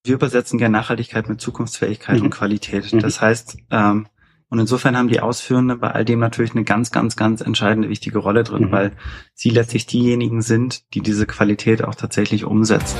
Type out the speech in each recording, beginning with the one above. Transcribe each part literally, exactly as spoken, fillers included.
wir übersetzen gerne Nachhaltigkeit mit Zukunftsfähigkeit Mhm. und Qualität. Mhm. Das heißt, ähm, und insofern haben die Ausführenden bei all dem natürlich eine ganz, ganz, ganz entscheidende, wichtige Rolle drin, Mhm. weil sie letztlich diejenigen sind, die diese Qualität auch tatsächlich umsetzen.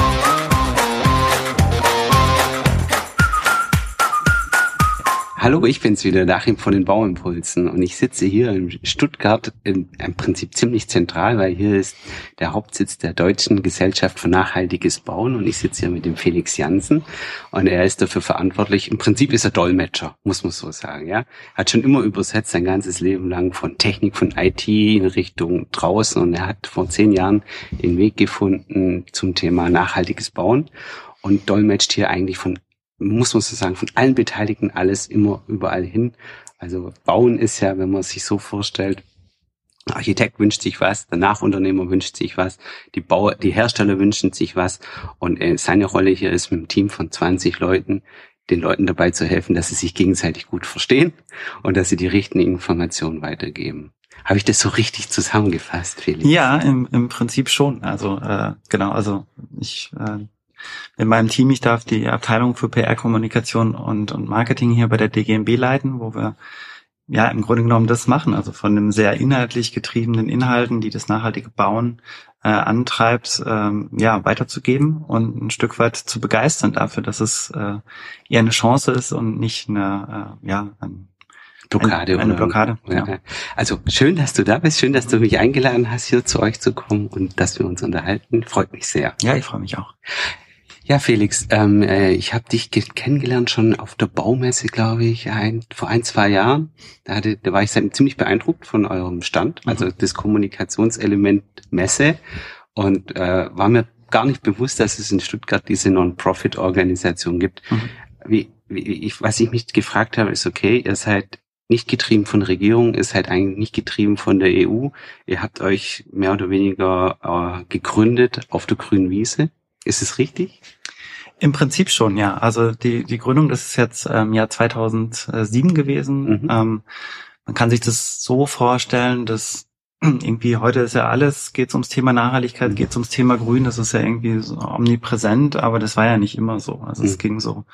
Hallo, ich bin's wieder, Achim von den Bauimpulsen, und ich sitze hier in Stuttgart in, im Prinzip ziemlich zentral, weil hier ist der Hauptsitz der Deutschen Gesellschaft für nachhaltiges Bauen, und ich sitze hier mit dem Felix Jansen, und er ist dafür verantwortlich. Im Prinzip ist er Dolmetscher, muss man so sagen, ja. Hat schon immer übersetzt, sein ganzes Leben lang, von Technik, von I T in Richtung draußen, und er hat vor zehn Jahren den Weg gefunden zum Thema nachhaltiges Bauen und dolmetscht hier eigentlich von, muss man so sagen, von allen Beteiligten alles immer überall hin. Also Bauen ist ja, wenn man sich so vorstellt, der Architekt wünscht sich was, der Nachunternehmer wünscht sich was, die Bauer, die Hersteller wünschen sich was, und äh, seine Rolle hier ist, mit einem Team von zwanzig Leuten, den Leuten dabei zu helfen, dass sie sich gegenseitig gut verstehen und dass sie die richtigen Informationen weitergeben. Habe ich das so richtig zusammengefasst, Felix? Ja, im, im Prinzip schon. Also äh, genau, also ich äh, in meinem Team, ich darf die Abteilung für P R-Kommunikation und, und Marketing hier bei der D G M B leiten, wo wir ja im Grunde genommen das machen, also von einem sehr inhaltlich getriebenen Inhalten, die das nachhaltige Bauen äh, antreibt, ähm, ja, weiterzugeben und ein Stück weit zu begeistern dafür, dass es äh, eher eine Chance ist und nicht eine, äh, ja, ein Blockade. Eine, eine oder, Blockade, ja. ja. Also schön, dass du da bist, schön, dass du mich eingeladen hast, hier zu euch zu kommen und dass wir uns unterhalten. Freut mich sehr. Ja, ich freue mich auch. Ja, Felix, ähm, äh, ich habe dich ge- kennengelernt schon auf der Baumesse, glaube ich, ein, vor ein, zwei Jahren. Da, hatte, da war ich sehr, ziemlich beeindruckt von eurem Stand, also das Kommunikationselement Messe, und äh, war mir gar nicht bewusst, dass es in Stuttgart diese Non-Profit-Organisation gibt. Mhm. Wie, wie ich, was ich mich gefragt habe, ist, okay, ihr seid nicht getrieben von Regierung, ihr seid eigentlich nicht getrieben von der E U. Ihr habt euch mehr oder weniger äh, gegründet auf der grünen Wiese. Ist es richtig? Im Prinzip schon, ja. Also die die Gründung, das ist jetzt im ähm, Jahr zweitausendsieben gewesen. Mhm. Ähm, man kann sich das so vorstellen, dass irgendwie heute ist ja alles, geht es ums Thema Nachhaltigkeit, Mhm. geht es ums Thema Grün, das ist ja irgendwie so omnipräsent, aber das war ja nicht immer so. Also Mhm. es ging so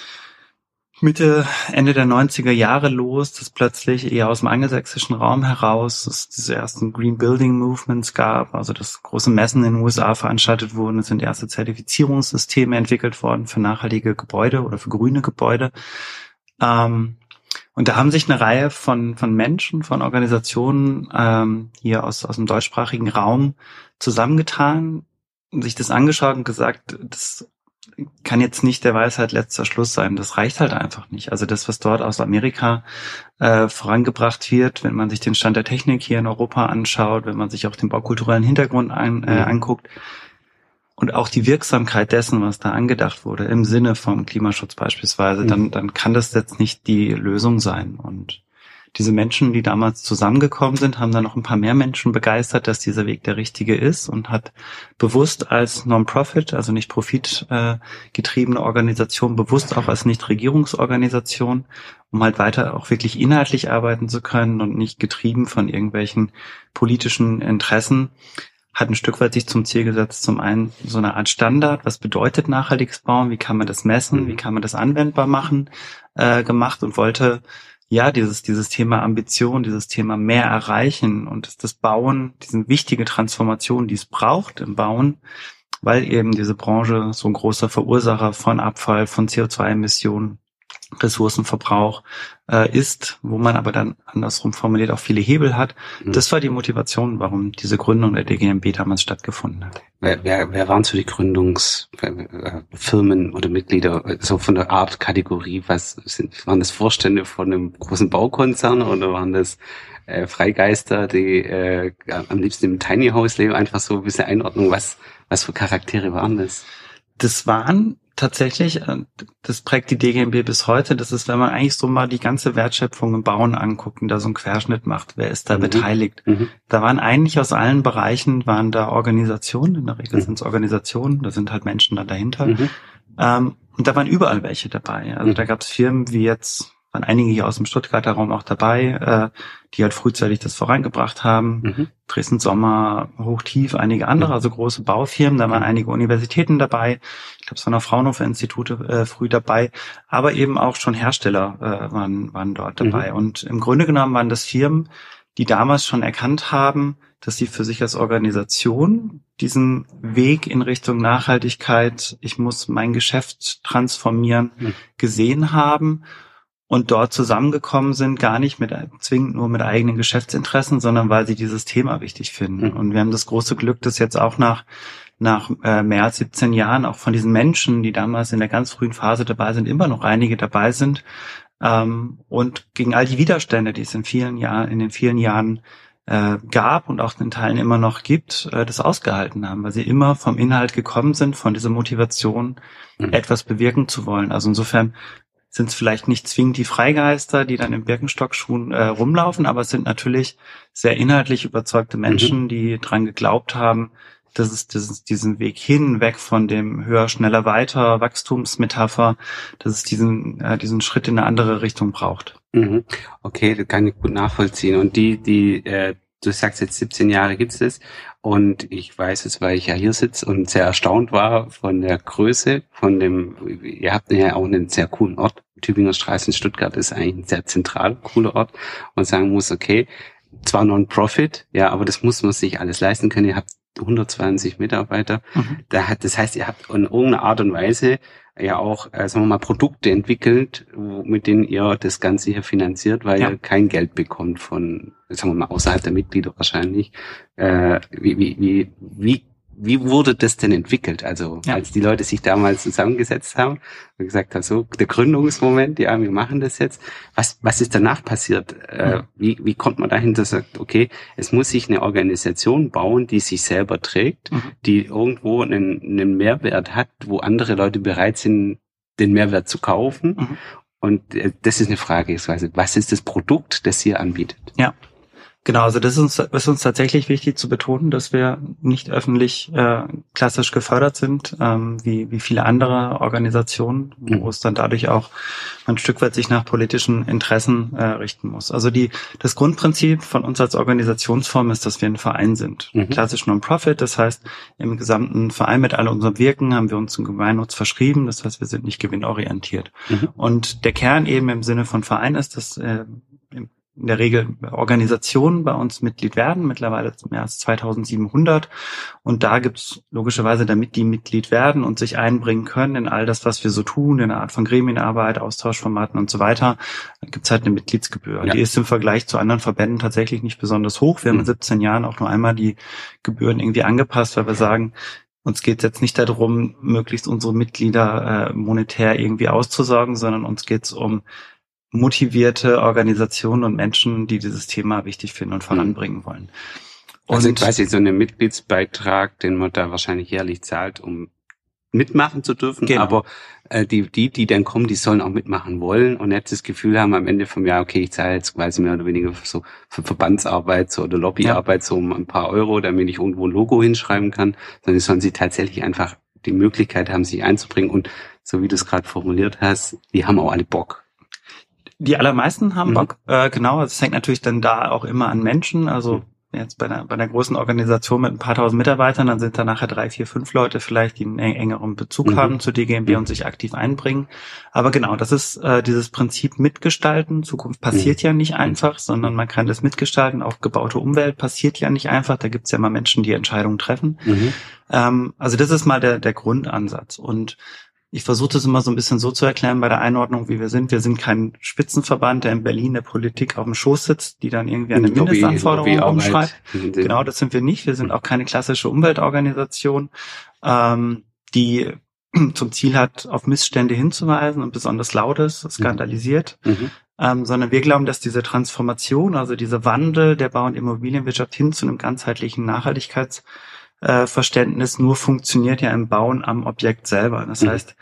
Mitte, Ende der neunziger Jahre los, dass plötzlich eher aus dem angelsächsischen Raum heraus es diese ersten Green Building Movements gab, also dass große Messen in den U S A veranstaltet wurden, es sind erste Zertifizierungssysteme entwickelt worden für nachhaltige Gebäude oder für grüne Gebäude. Ähm, und da haben sich eine Reihe von von Menschen, von Organisationen ähm, hier aus aus dem deutschsprachigen Raum zusammengetan, sich das angeschaut und gesagt, das kann jetzt nicht der Weisheit letzter Schluss sein. Das reicht halt einfach nicht. Also das, was dort aus Amerika äh, vorangebracht wird, wenn man sich den Stand der Technik hier in Europa anschaut, wenn man sich auch den baukulturellen Hintergrund an, äh, anguckt und auch die Wirksamkeit dessen, was da angedacht wurde, im Sinne vom Klimaschutz beispielsweise, Mhm. dann, dann kann das jetzt nicht die Lösung sein. Und diese Menschen, die damals zusammengekommen sind, haben dann noch ein paar mehr Menschen begeistert, dass dieser Weg der richtige ist, und hat bewusst als Non-Profit, also nicht profitgetriebene äh, Organisation, bewusst auch als Nichtregierungsorganisation, um halt weiter auch wirklich inhaltlich arbeiten zu können und nicht getrieben von irgendwelchen politischen Interessen, hat ein Stück weit sich zum Ziel gesetzt, zum einen so eine Art Standard, was bedeutet nachhaltiges Bauen, wie kann man das messen, Mhm. wie kann man das anwendbar machen, äh, gemacht, und wollte ja, dieses, dieses Thema Ambition, dieses Thema mehr erreichen und das, das Bauen, diese wichtige Transformation, die es braucht im Bauen, weil eben diese Branche so ein großer Verursacher von Abfall, von C O zwei Emissionen, Ressourcenverbrauch äh, ist, wo man aber dann andersrum formuliert auch viele Hebel hat. Mhm. Das war die Motivation, warum diese Gründung der D G M B damals stattgefunden hat. Wer, wer, wer waren so die Gründungsfirmen oder Mitglieder, so von der Art, Kategorie? Was sind, waren das Vorstände von einem großen Baukonzern oder waren das äh, Freigeister, die äh, am liebsten im Tiny House leben? Einfach so ein bisschen Einordnung, was, was für Charaktere waren das? Das waren tatsächlich, das prägt die D G M B bis heute, das ist, wenn man eigentlich so mal die ganze Wertschöpfung im Bauen anguckt und da so einen Querschnitt macht, wer ist da Mhm. beteiligt. Mhm. Da waren eigentlich aus allen Bereichen, waren da Organisationen, in der Regel Mhm. sind es Organisationen, da sind halt Menschen da dahinter. Mhm. Ähm, und da waren überall welche dabei. Also Mhm. da gab es Firmen wie jetzt, waren einige hier aus dem Stuttgarter Raum auch dabei, äh, die halt frühzeitig das vorangebracht haben. Mhm. Dresden Sommer, Hochtief, einige andere, mhm. also große Baufirmen. Da waren mhm. einige Universitäten dabei. Ich glaube, es waren auch Fraunhofer-Institute äh, früh dabei. Aber eben auch schon Hersteller äh, waren, waren dort dabei. Mhm. Und im Grunde genommen waren das Firmen, die damals schon erkannt haben, dass sie für sich als Organisation diesen Weg in Richtung Nachhaltigkeit, ich muss mein Geschäft transformieren, mhm. gesehen haben und dort zusammengekommen sind, gar nicht mit zwingend nur mit eigenen Geschäftsinteressen, sondern weil sie dieses Thema wichtig finden. Mhm. Und wir haben das große Glück, dass jetzt auch nach nach äh, mehr als siebzehn Jahren auch von diesen Menschen, die damals in der ganz frühen Phase dabei sind, immer noch einige dabei sind, ähm, und gegen all die Widerstände, die es in vielen Jahren, in den vielen Jahren äh, gab und auch in Teilen immer noch gibt, äh, das ausgehalten haben, weil sie immer vom Inhalt gekommen sind, von dieser Motivation, mhm. etwas bewirken zu wollen. Also insofern sind es vielleicht nicht zwingend die Freigeister, die dann in Birkenstock-Schuhen äh, rumlaufen, aber es sind natürlich sehr inhaltlich überzeugte Menschen, mhm. die dran geglaubt haben, dass es, dass es diesen Weg hin, weg von dem höher, schneller, weiter Wachstumsmetapher, dass es diesen äh, diesen Schritt in eine andere Richtung braucht. Mhm. Okay, das kann ich gut nachvollziehen. Und die, die, äh, du sagst jetzt siebzehn Jahre gibt's das. Und ich weiß es, weil ich ja hier sitze und sehr erstaunt war von der Größe, von dem, ihr habt ja auch einen sehr coolen Ort. Tübinger Straße in Stuttgart ist eigentlich ein sehr zentral cooler Ort. Und sagen muss, okay, zwar Non-Profit, ja, aber das muss man sich alles leisten können. Ihr habt hundertzwanzig Mitarbeiter. Mhm. Da hat, das heißt, ihr habt in irgendeiner Art und Weise ja auch, äh, sagen wir mal, Produkte entwickelt, wo, mit denen ihr das Ganze hier finanziert, weil ja. ihr kein Geld bekommt von, sagen wir mal, außerhalb der Mitglieder wahrscheinlich. Äh, wie, wie, wie, wie, wie wurde das denn entwickelt? Also, ja. als die Leute sich damals zusammengesetzt haben und gesagt haben, so, der Gründungsmoment, ja, wir machen das jetzt. Was, was ist danach passiert? Mhm. Äh, wie, wie kommt man dahin, dass sagt, okay, es muss sich eine Organisation bauen, die sich selber trägt, mhm. die irgendwo einen, einen Mehrwert hat, wo andere Leute bereit sind, den Mehrwert zu kaufen. Mhm. Und äh, das ist eine Frage, was ist das Produkt, das ihr anbietet? Ja. Genau, also das ist uns, ist uns tatsächlich wichtig zu betonen, dass wir nicht öffentlich äh, klassisch gefördert sind, ähm, wie wie viele andere Organisationen, mhm. wo es dann dadurch auch ein Stück weit sich nach politischen Interessen äh, richten muss. Also die das Grundprinzip von uns als Organisationsform ist, dass wir ein Verein sind. Mhm. Klassisch Non-Profit, das heißt, im gesamten Verein mit all unserem Wirken haben wir uns zum Gemeinnutz verschrieben, das heißt, wir sind nicht gewinnorientiert. Mhm. Und der Kern eben im Sinne von Verein ist, dass äh, im in der Regel Organisationen bei uns Mitglied werden, mittlerweile mehr als zweitausendsiebenhundert. Und da gibt's logischerweise, damit die Mitglied werden und sich einbringen können in all das, was wir so tun, in einer Art von Gremienarbeit, Austauschformaten und so weiter, gibt's halt eine Mitgliedsgebühr. Ja. Die ist im Vergleich zu anderen Verbänden tatsächlich nicht besonders hoch. Wir mhm. haben in siebzehn Jahren auch nur einmal die Gebühren irgendwie angepasst, weil wir sagen, uns geht es jetzt nicht darum, möglichst unsere Mitglieder äh, monetär irgendwie auszusorgen, sondern uns geht es um motivierte Organisationen und Menschen, die dieses Thema wichtig finden und voranbringen wollen. Und also quasi so einen Mitgliedsbeitrag, den man da wahrscheinlich jährlich zahlt, um mitmachen zu dürfen. Genau. Aber äh, die, die, die dann kommen, die sollen auch mitmachen wollen und nicht das Gefühl haben am Ende vom Jahr, okay, ich zahle jetzt quasi mehr oder weniger so für Verbandsarbeit so, oder Lobbyarbeit ja. so um ein paar Euro, damit ich irgendwo ein Logo hinschreiben kann, sondern sollen sie tatsächlich einfach die Möglichkeit haben, sich einzubringen. Und so wie du es gerade formuliert hast, die haben auch alle Bock. Die allermeisten haben mhm. Bock, äh, genau. Es hängt natürlich dann da auch immer an Menschen. Also jetzt bei einer, bei einer großen Organisation mit ein paar tausend Mitarbeitern, dann sind da nachher drei, vier, fünf Leute vielleicht, die einen engeren Bezug mhm. haben zu D G M B mhm. und sich aktiv einbringen. Aber genau, das ist äh, dieses Prinzip mitgestalten. Zukunft passiert mhm. ja nicht einfach, sondern man kann das mitgestalten. Auch gebaute Umwelt passiert ja nicht einfach. Da gibt's ja mal Menschen, die Entscheidungen treffen. Mhm. Ähm, also das ist mal der, der Grundansatz. Und ich versuche das immer so ein bisschen so zu erklären bei der Einordnung, wie wir sind. Wir sind kein Spitzenverband, der in Berlin der Politik auf dem Schoß sitzt, die dann irgendwie eine Lobby, Mindestanforderung umschreibt. Genau, das sind wir nicht. Wir sind auch keine klassische Umweltorganisation, ähm, die zum Ziel hat, auf Missstände hinzuweisen und besonders laut ist, skandalisiert. Mhm. Ähm, sondern wir glauben, dass diese Transformation, also dieser Wandel der Bau- und Immobilienwirtschaft hin zu einem ganzheitlichen Nachhaltigkeits Verständnis nur funktioniert ja im Bauen am Objekt selber. Das mhm. heißt,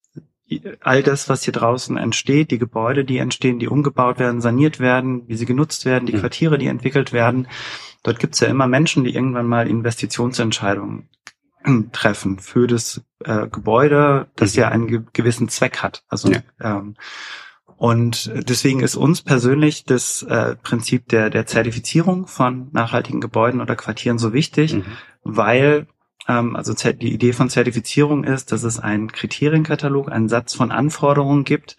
all das, was hier draußen entsteht, die Gebäude, die entstehen, die umgebaut werden, saniert werden, wie sie genutzt werden, die mhm. Quartiere, die entwickelt werden, dort gibt es ja immer Menschen, die irgendwann mal Investitionsentscheidungen treffen für das äh, Gebäude, das mhm. ja einen ge- gewissen Zweck hat. Also ja. ähm, Und deswegen ist uns persönlich das äh, Prinzip der der Zertifizierung von nachhaltigen Gebäuden oder Quartieren so wichtig, mhm. weil ähm, also die Idee von Zertifizierung ist, dass es einen Kriterienkatalog, einen Satz von Anforderungen gibt,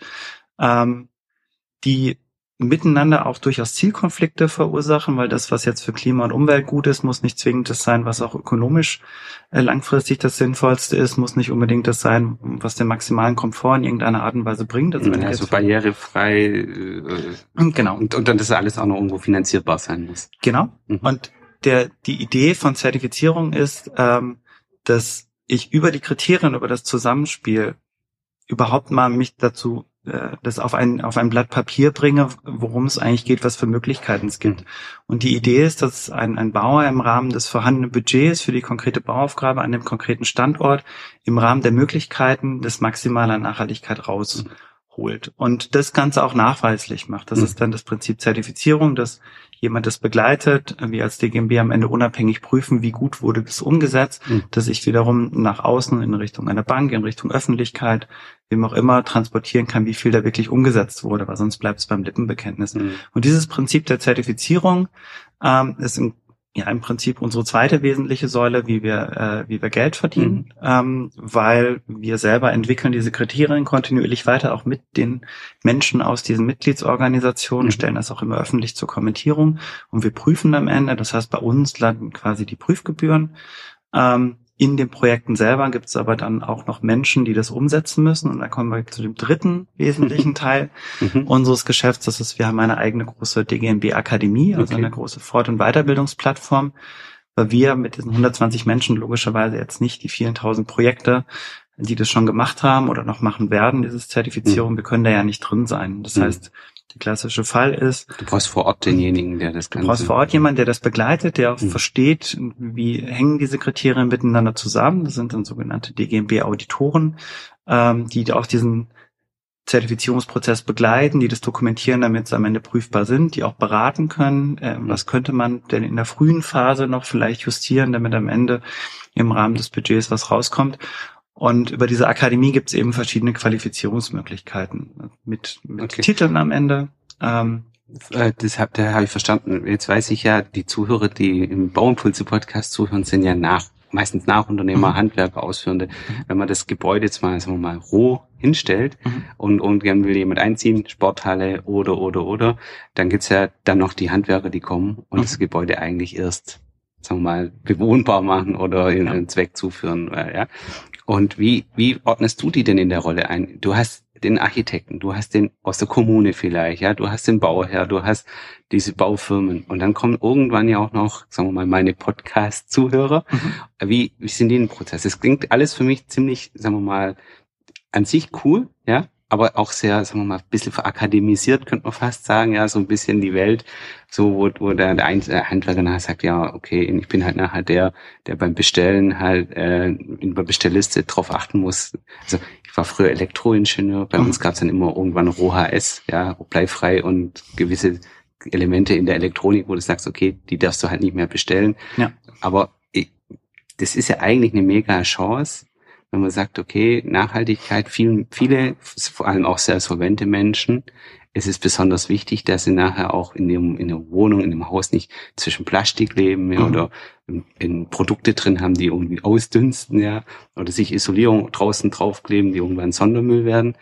ähm, die miteinander auch durchaus Zielkonflikte verursachen, weil das, was jetzt für Klima und Umwelt gut ist, muss nicht zwingend das sein, was auch ökonomisch äh, langfristig das Sinnvollste ist, muss nicht unbedingt das sein, was den maximalen Komfort in irgendeiner Art und Weise bringt. Also, wenn also barrierefrei äh, genau. und, und dann das alles auch noch irgendwo finanzierbar sein muss. Genau. Mhm. Und der die Idee von Zertifizierung ist, ähm, dass ich über die Kriterien, über das Zusammenspiel überhaupt mal mich dazu das auf ein auf ein Blatt Papier bringe, worum es eigentlich geht, was für Möglichkeiten es gibt. Und die Idee ist, dass ein, ein Bauer im Rahmen des vorhandenen Budgets für die konkrete Bauaufgabe an dem konkreten Standort im Rahmen der Möglichkeiten das Maximale an Nachhaltigkeit rausholt und das Ganze auch nachweislich macht. Das mhm. ist dann das Prinzip Zertifizierung, dass jemand das begleitet, wir als D G M B am Ende unabhängig prüfen, wie gut wurde das umgesetzt, mhm. dass ich wiederum nach außen in Richtung einer Bank, in Richtung Öffentlichkeit, wem auch immer transportieren kann, wie viel da wirklich umgesetzt wurde, weil sonst bleibt es beim Lippenbekenntnis. Mhm. Und dieses Prinzip der Zertifizierung ähm, ist in, ja im Prinzip unsere zweite wesentliche Säule, wie wir äh, wie wir Geld verdienen, mhm. ähm, weil wir selber entwickeln diese Kriterien kontinuierlich weiter, auch mit den Menschen aus diesen Mitgliedsorganisationen, mhm. stellen das auch immer öffentlich zur Kommentierung und wir prüfen am Ende. Das heißt, bei uns landen quasi die Prüfgebühren. Ähm, In den Projekten selber gibt es aber dann auch noch Menschen, die das umsetzen müssen. Und da kommen wir zu dem dritten wesentlichen Teil mhm. unseres Geschäfts. Das ist, wir haben eine eigene große D G M B Akademie, also okay. eine große Fort- und Weiterbildungsplattform, weil wir mit diesen hundertzwanzig Menschen logischerweise jetzt nicht die vielen tausend Projekte, die das schon gemacht haben oder noch machen werden, diese Zertifizierung, mhm. wir können da ja nicht drin sein. Das mhm. heißt, der klassische Fall ist, du brauchst vor Ort denjenigen, der das Ganze... Du brauchst vor Ort jemanden, der das begleitet, der auch mhm. versteht, wie hängen diese Kriterien miteinander zusammen. Das sind dann sogenannte D G M B-Auditoren, ähm, die auch diesen Zertifizierungsprozess begleiten, die das dokumentieren, damit es am Ende prüfbar sind, die auch beraten können, äh, mhm. was könnte man denn in der frühen Phase noch vielleicht justieren, damit am Ende im Rahmen des Budgets was rauskommt. Und über diese Akademie gibt es eben verschiedene Qualifizierungsmöglichkeiten mit, mit okay. Titeln am Ende. Ähm, das hab, da habe ich verstanden. Jetzt weiß ich ja, die Zuhörer, die im Bauimpulse-Podcast zuhören, sind ja nach, meistens Nachunternehmer, mhm. Handwerker, Ausführende. Mhm. Wenn man das Gebäude jetzt mal, sagen wir mal, roh hinstellt mhm. und, und gern will jemand einziehen, Sporthalle oder, oder, oder, dann gibt's ja dann noch die Handwerker, die kommen und mhm. das Gebäude eigentlich erst, sagen wir mal, bewohnbar machen oder in ja. einen Zweck zuführen, ja. Und wie, wie ordnest du die denn in der Rolle ein? Du hast den Architekten, du hast den aus der Kommune vielleicht, ja, du hast den Bauherr, du hast diese Baufirmen und dann kommen irgendwann ja auch noch, sagen wir mal, meine Podcast-Zuhörer. Mhm. Wie, wie sind die im Prozess? Es klingt alles für mich ziemlich, sagen wir mal, an sich cool, ja, aber auch sehr, sagen wir mal, ein bisschen verakademisiert, könnte man fast sagen, ja, so ein bisschen die Welt, so, wo, wo der, der Handwerker nachher sagt, ja, okay, ich bin halt nachher der, der beim Bestellen halt äh, in der Bestellliste drauf achten muss. Also ich war früher Elektroingenieur, bei mhm. uns gab es dann immer irgendwann R O H S, ja, bleifrei und gewisse Elemente in der Elektronik, wo du sagst, okay, die darfst du halt nicht mehr bestellen. Ja. Aber ich, das ist ja eigentlich eine mega Chance, wenn man sagt, okay, Nachhaltigkeit, viele, viele, vor allem auch sehr solvente Menschen, es ist besonders wichtig, dass sie nachher auch in dem, in der Wohnung, in dem Haus nicht zwischen Plastik leben, ja, mhm. oder in, in Produkte drin haben, die irgendwie ausdünsten, ja, oder sich Isolierung draußen draufkleben, die irgendwann Sondermüll werden.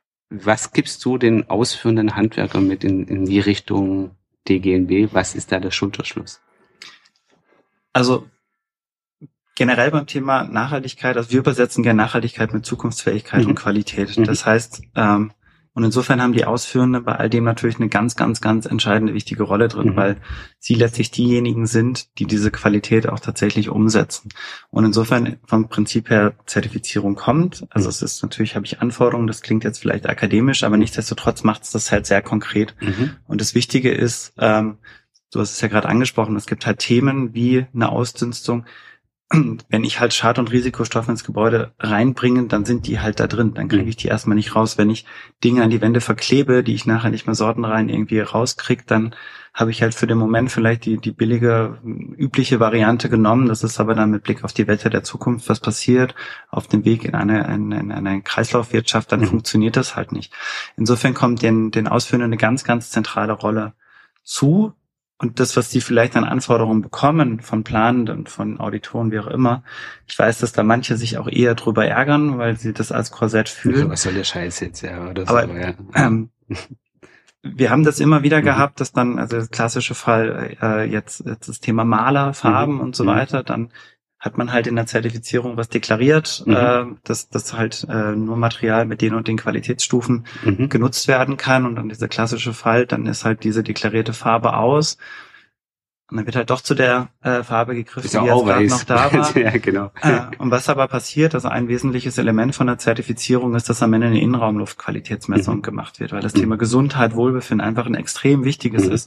Was gibst du den ausführenden Handwerkern mit in, in die Richtung D G N B? Was ist da der Schulterschluss? Also, generell beim Thema Nachhaltigkeit, also wir übersetzen gerne Nachhaltigkeit mit Zukunftsfähigkeit mhm. und Qualität. Mhm. Das heißt, ähm, und insofern haben die Ausführenden bei all dem natürlich eine ganz, ganz, ganz entscheidende, wichtige Rolle drin, mhm. weil sie letztlich diejenigen sind, die diese Qualität auch tatsächlich umsetzen. Und insofern vom Prinzip her Zertifizierung kommt. Also mhm. es ist natürlich, habe ich Anforderungen, das klingt jetzt vielleicht akademisch, aber nichtsdestotrotz macht es das halt sehr konkret. Mhm. Und das Wichtige ist, ähm, du hast es ja gerade angesprochen, es gibt halt Themen wie eine Ausdünstung. Wenn ich halt Schad- und Risikostoffe ins Gebäude reinbringe, dann sind die halt da drin. Dann kriege ich die erstmal nicht raus. Wenn ich Dinge an die Wände verklebe, die ich nachher nicht mehr sortenrein irgendwie rauskriege, dann habe ich halt für den Moment vielleicht die die billige, übliche Variante genommen. Das ist aber dann mit Blick auf die Wette der Zukunft, was passiert, auf dem Weg in eine, in, in eine Kreislaufwirtschaft, dann mhm. funktioniert das halt nicht. Insofern kommt den, den Ausführenden eine ganz, ganz zentrale Rolle zu. Und das, was die vielleicht an Anforderungen bekommen von Planenden, von Auditoren, wie auch immer, ich weiß, dass da manche sich auch eher drüber ärgern, weil sie das als Korsett fühlen. Was soll der Scheiß jetzt, ja, oder aber, so, ja. Ähm, wir haben das immer wieder mhm. gehabt, dass dann, also der klassische Fall, äh, jetzt, jetzt das Thema Maler, Farben mhm. und so weiter, dann hat man halt in der Zertifizierung was deklariert, mhm. äh, dass das halt äh, nur Material mit den und den Qualitätsstufen mhm. genutzt werden kann. Und dann dieser klassische Fall, dann ist halt diese deklarierte Farbe aus. Und dann wird halt doch zu der äh, Farbe gegriffen, die jetzt gerade noch da war. Ja, genau. Äh, und was aber passiert, also ein wesentliches Element von der Zertifizierung ist, dass am Ende eine Innenraumluftqualitätsmessung mhm. gemacht wird, weil das mhm. Thema Gesundheit, Wohlbefinden einfach ein extrem wichtiges mhm. ist.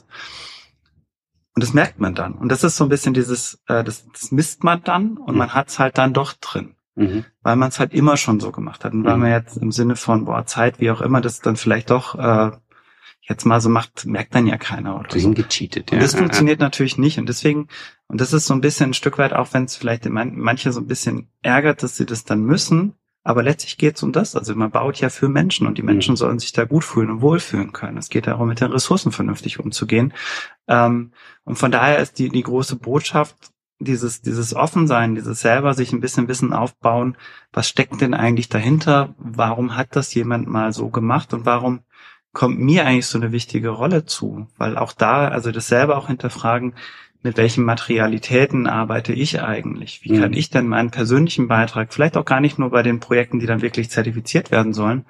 Und das merkt man dann. Und das ist so ein bisschen dieses, äh, das, das misst man dann und mhm. man hat es halt dann doch drin. Mhm. Weil man es halt immer schon so gemacht hat. Und weil mhm. man jetzt im Sinne von, boah, Zeit, wie auch immer, das dann vielleicht doch äh, jetzt mal so macht, merkt dann ja keiner. Oder so. Gecheatet, ja. Und das funktioniert natürlich nicht. Und deswegen, und das ist so ein bisschen ein Stück weit, auch wenn es vielleicht manche so ein bisschen ärgert, dass sie das dann müssen, aber letztlich geht es um das. Also man baut ja für Menschen und die Menschen mhm. sollen sich da gut fühlen und wohlfühlen können. Es geht darum, mit den Ressourcen vernünftig umzugehen. Ähm, und von daher ist die die große Botschaft, dieses dieses Offensein, dieses selber sich ein bisschen Wissen aufbauen, was steckt denn eigentlich dahinter? Warum hat das jemand mal so gemacht und warum kommt mir eigentlich so eine wichtige Rolle zu? Weil auch da, also das selber auch hinterfragen, mit welchen Materialitäten arbeite ich eigentlich? Wie kann ich denn meinen persönlichen Beitrag, vielleicht auch gar nicht nur bei den Projekten, die dann wirklich zertifiziert werden sollen,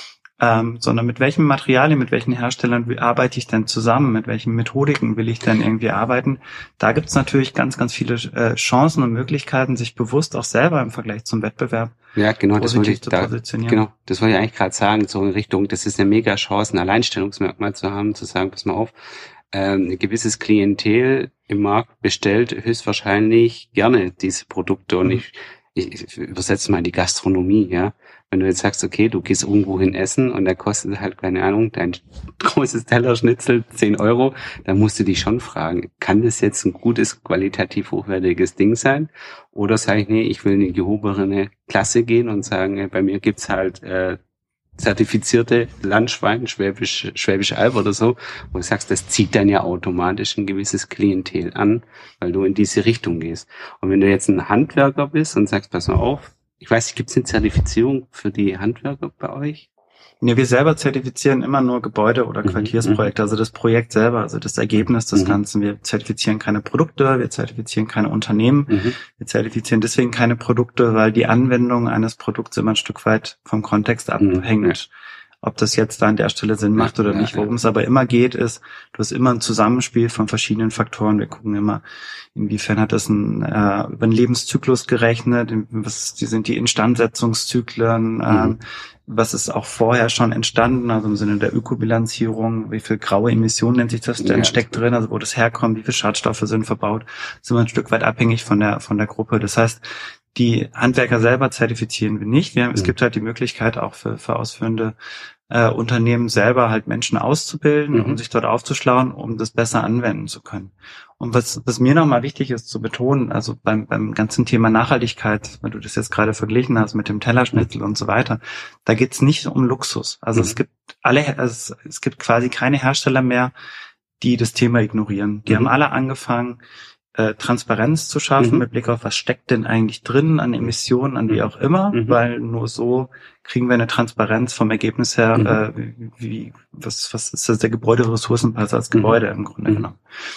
ähm, sondern mit welchen Materialien, mit welchen Herstellern arbeite ich denn zusammen? Mit welchen Methodiken will ich denn irgendwie arbeiten? Da gibt es natürlich ganz, ganz viele äh, Chancen und Möglichkeiten, sich bewusst auch selber im Vergleich zum Wettbewerb ja, genau, das wollte ich zu da, positionieren. Genau, das wollte ich eigentlich gerade sagen, so in Richtung, das ist eine mega Chance, ein Alleinstellungsmerkmal zu haben, zu sagen, pass mal auf, ähm, ein gewisses Klientel im Markt bestellt höchstwahrscheinlich gerne diese Produkte und ich, ich, ich übersetze mal in die Gastronomie, ja. Wenn du jetzt sagst, okay, du gehst irgendwo hin essen und da kostet halt, keine Ahnung, dein großes Tellerschnitzel zehn Euro, dann musst du dich schon fragen, kann das jetzt ein gutes, qualitativ hochwertiges Ding sein? Oder sage ich, nee, ich will in die gehobene Klasse gehen und sagen, bei mir gibt's halt äh, zertifizierte Landschwein, Schwäbisch, Schwäbisch Alb oder so, wo du sagst, das zieht dann ja automatisch ein gewisses Klientel an, weil du in diese Richtung gehst. Und wenn du jetzt ein Handwerker bist und sagst, pass mal auf, ich weiß nicht, gibt es eine Zertifizierung für die Handwerker bei euch? Ja, wir selber zertifizieren immer nur Gebäude- oder Quartiersprojekte, also das Projekt selber, also das Ergebnis des mhm. Ganzen. Wir zertifizieren keine Produkte, wir zertifizieren keine Unternehmen, mhm. wir zertifizieren deswegen keine Produkte, weil die Anwendung eines Produkts immer ein Stück weit vom Kontext abhängt. Mhm. Ob das jetzt da an der Stelle Sinn macht ja, oder nicht. Worum ja. es aber immer geht, ist, du hast immer ein Zusammenspiel von verschiedenen Faktoren. Wir gucken immer, inwiefern hat das ein, äh, über einen Lebenszyklus gerechnet, was die sind die Instandsetzungszyklen, mhm. ähm, was ist auch vorher schon entstanden, also im Sinne der Ökobilanzierung, wie viel graue Emissionen nennt sich das, denn ja. steckt drin, also wo das herkommt, wie viel Schadstoffe sind verbaut, sind wir ein Stück weit abhängig von der von der Gruppe. Das heißt, die Handwerker selber zertifizieren wir nicht. Wir, mhm. Es gibt halt die Möglichkeit auch für, für ausführende äh, Unternehmen selber halt Menschen auszubilden, mhm. um sich dort aufzuschlauen, um das besser anwenden zu können. Und was, was mir nochmal wichtig ist zu betonen, also beim, beim ganzen Thema Nachhaltigkeit, wenn du das jetzt gerade verglichen hast mit dem Tellerschnitzel mhm. und so weiter, da geht's nicht um Luxus. Also mhm. es gibt alle, also es, es gibt quasi keine Hersteller mehr, die das Thema ignorieren. Die mhm. haben alle angefangen, Äh, Transparenz zu schaffen mhm. mit Blick auf, was steckt denn eigentlich drin an Emissionen, an wie auch immer, mhm. weil nur so kriegen wir eine Transparenz vom Ergebnis her, mhm. äh, wie, wie was was ist das der Gebäuderessourcenpass als Gebäude mhm. im Grunde mhm. genommen.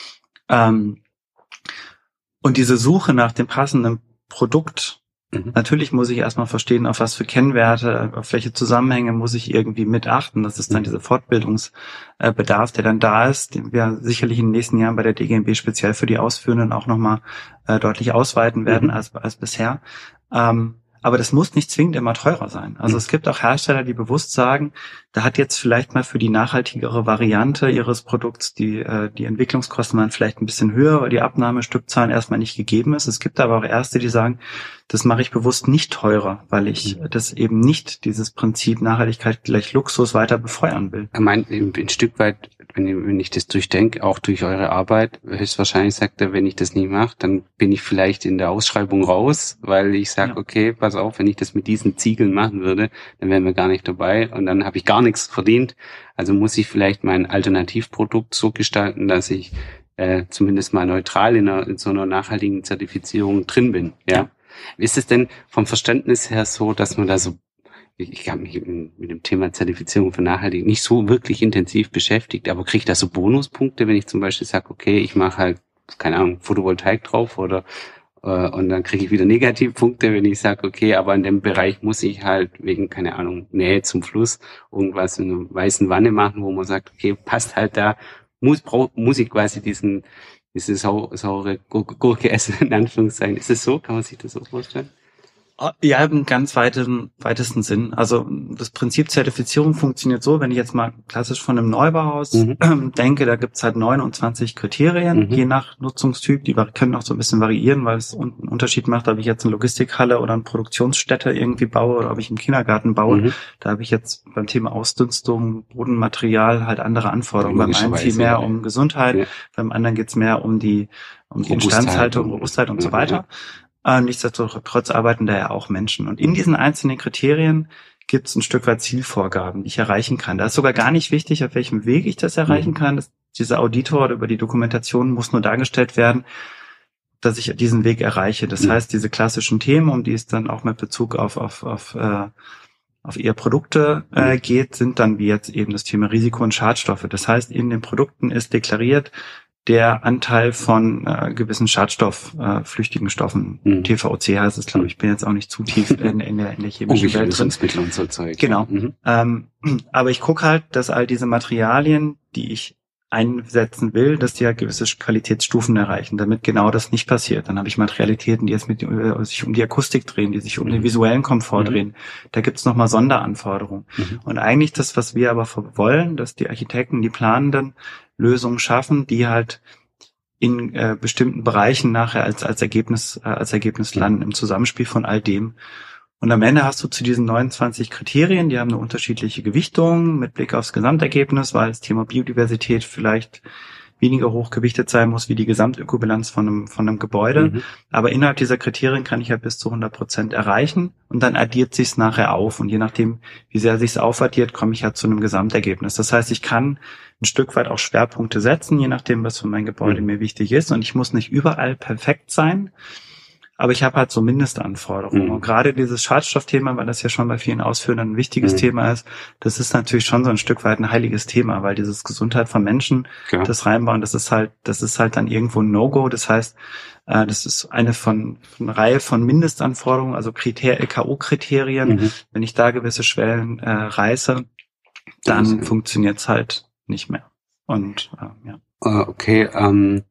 Ähm, und diese Suche nach dem passenden Produkt, mhm. natürlich muss ich erstmal verstehen, auf was für Kennwerte, auf welche Zusammenhänge muss ich irgendwie mit achten. Das ist dann mhm. dieser Fortbildungsbedarf, der dann da ist, den wir sicherlich in den nächsten Jahren bei der D G M B speziell für die Ausführenden auch nochmal äh, deutlich ausweiten werden mhm. als, als bisher. Ähm, aber das muss nicht zwingend immer teurer sein. Also mhm. es gibt auch Hersteller, die bewusst sagen, da hat jetzt vielleicht mal für die nachhaltigere Variante ihres Produkts die äh, die Entwicklungskosten waren vielleicht ein bisschen höher, weil die Abnahmestückzahlen erstmal nicht gegeben ist. Es gibt aber auch Erste, die sagen, das mache ich bewusst nicht teurer, weil ich mhm. das eben nicht, dieses Prinzip Nachhaltigkeit gleich Luxus weiter befeuern will. Ich meine, ein Stück weit wenn ich, wenn ich das durchdenke, auch durch eure Arbeit, höchstwahrscheinlich sagt er, wenn ich das nicht mache, dann bin ich vielleicht in der Ausschreibung raus, weil ich sage, ja. okay, pass auf, wenn ich das mit diesen Ziegeln machen würde, dann wären wir gar nicht dabei und dann habe ich gar nichts verdient. Also muss ich vielleicht mein Alternativprodukt so gestalten, dass ich äh, zumindest mal neutral in, einer, in so einer nachhaltigen Zertifizierung drin bin. Ja. ja. Ist es denn vom Verständnis her so, dass man da so, ich, ich habe mich mit dem Thema Zertifizierung für nachhaltig nicht so wirklich intensiv beschäftigt, aber kriege ich da so Bonuspunkte, wenn ich zum Beispiel sage, okay, ich mache halt, keine Ahnung, Photovoltaik drauf oder äh, und dann kriege ich wieder Negativpunkte, wenn ich sage, okay, aber in dem Bereich muss ich halt wegen, keine Ahnung, Nähe zum Fluss irgendwas in einer weißen Wanne machen, wo man sagt, okay, passt halt da, muss, brauch, muss ich quasi diesen diese sau, saure Gurke, Gurke essen, in Anführungszeichen. Ist es so? Kann man sich das so vorstellen? Ja, im ganz weiten, weitesten Sinn. Also das Prinzip Zertifizierung funktioniert so, wenn ich jetzt mal klassisch von einem Neubauhaus mhm. denke, da gibt's halt neunundzwanzig Kriterien, mhm. je nach Nutzungstyp. Die können auch so ein bisschen variieren, weil es einen Unterschied macht, ob ich jetzt eine Logistikhalle oder eine Produktionsstätte irgendwie baue oder ob ich einen Kindergarten baue. Mhm. Da habe ich jetzt beim Thema Ausdünstung, Bodenmaterial halt andere Anforderungen. Ja, beim einen viel mehr um Gesundheit, ja. beim anderen geht's mehr um die, um die Instandhaltung, Robustheit und so weiter. Äh, nichtsdestotrotz arbeiten da ja auch Menschen. Und in diesen einzelnen Kriterien gibt es ein Stück weit Zielvorgaben, die ich erreichen kann. Da ist sogar gar nicht wichtig, auf welchem Weg ich das erreichen kann. Das, dieser Auditor oder über die Dokumentation muss nur dargestellt werden, dass ich diesen Weg erreiche. Das heißt, diese klassischen Themen, um die es dann auch mit Bezug auf auf auf äh, auf eher Produkte äh, geht, sind dann wie jetzt eben das Thema Risiko und Schadstoffe. Das heißt, in den Produkten ist deklariert, der Anteil von äh, gewissen Schadstoff, äh, flüchtigen Stoffen, mhm. T V O C heißt es, glaube ich, bin jetzt auch nicht zu tief in, in, der, in der chemischen oh, Welt drin. Und so Zeug. Genau. Mhm. Ähm, aber ich gucke halt, dass all diese Materialien, die ich einsetzen will, dass die ja gewisse Qualitätsstufen erreichen, damit genau das nicht passiert. Dann habe ich Materialitäten, die jetzt mit äh, sich um die Akustik drehen, die sich um mhm. den visuellen Komfort mhm. drehen. Da gibt's nochmal Sonderanforderungen. Mhm. Und eigentlich das, was wir aber wollen, dass die Architekten, die Planenden Lösungen schaffen, die halt in äh, bestimmten Bereichen nachher als als Ergebnis äh, als Ergebnis landen im Zusammenspiel von all dem. Und am Ende hast du zu diesen neunundzwanzig Kriterien, die haben eine unterschiedliche Gewichtung mit Blick aufs Gesamtergebnis, weil das Thema Biodiversität vielleicht weniger hochgewichtet sein muss wie die Gesamtökobilanz von einem von einem Gebäude. Mhm. Aber innerhalb dieser Kriterien kann ich ja bis zu hundert Prozent erreichen und dann addiert sich's nachher auf. Und je nachdem, wie sehr sich's aufaddiert, komme ich ja zu einem Gesamtergebnis. Das heißt, ich kann ein Stück weit auch Schwerpunkte setzen, je nachdem, was für mein Gebäude mhm. mir wichtig ist. Und ich muss nicht überall perfekt sein, aber ich habe halt so Mindestanforderungen. Mhm. Und gerade dieses Schadstoffthema, weil das ja schon bei vielen Ausführenden ein wichtiges mhm. Thema ist, das ist natürlich schon so ein Stück weit ein heiliges Thema, weil dieses Gesundheit von Menschen, ja. das reinbauen, das ist halt, das ist halt dann irgendwo ein No-Go. Das heißt, äh, das ist eine von, von einer Reihe von Mindestanforderungen, also Kriter- K O-Kriterien. Mhm. Wenn ich da gewisse Schwellen äh, reiße, dann okay. funktioniert's halt nicht mehr. Und äh, ja. Okay, ähm,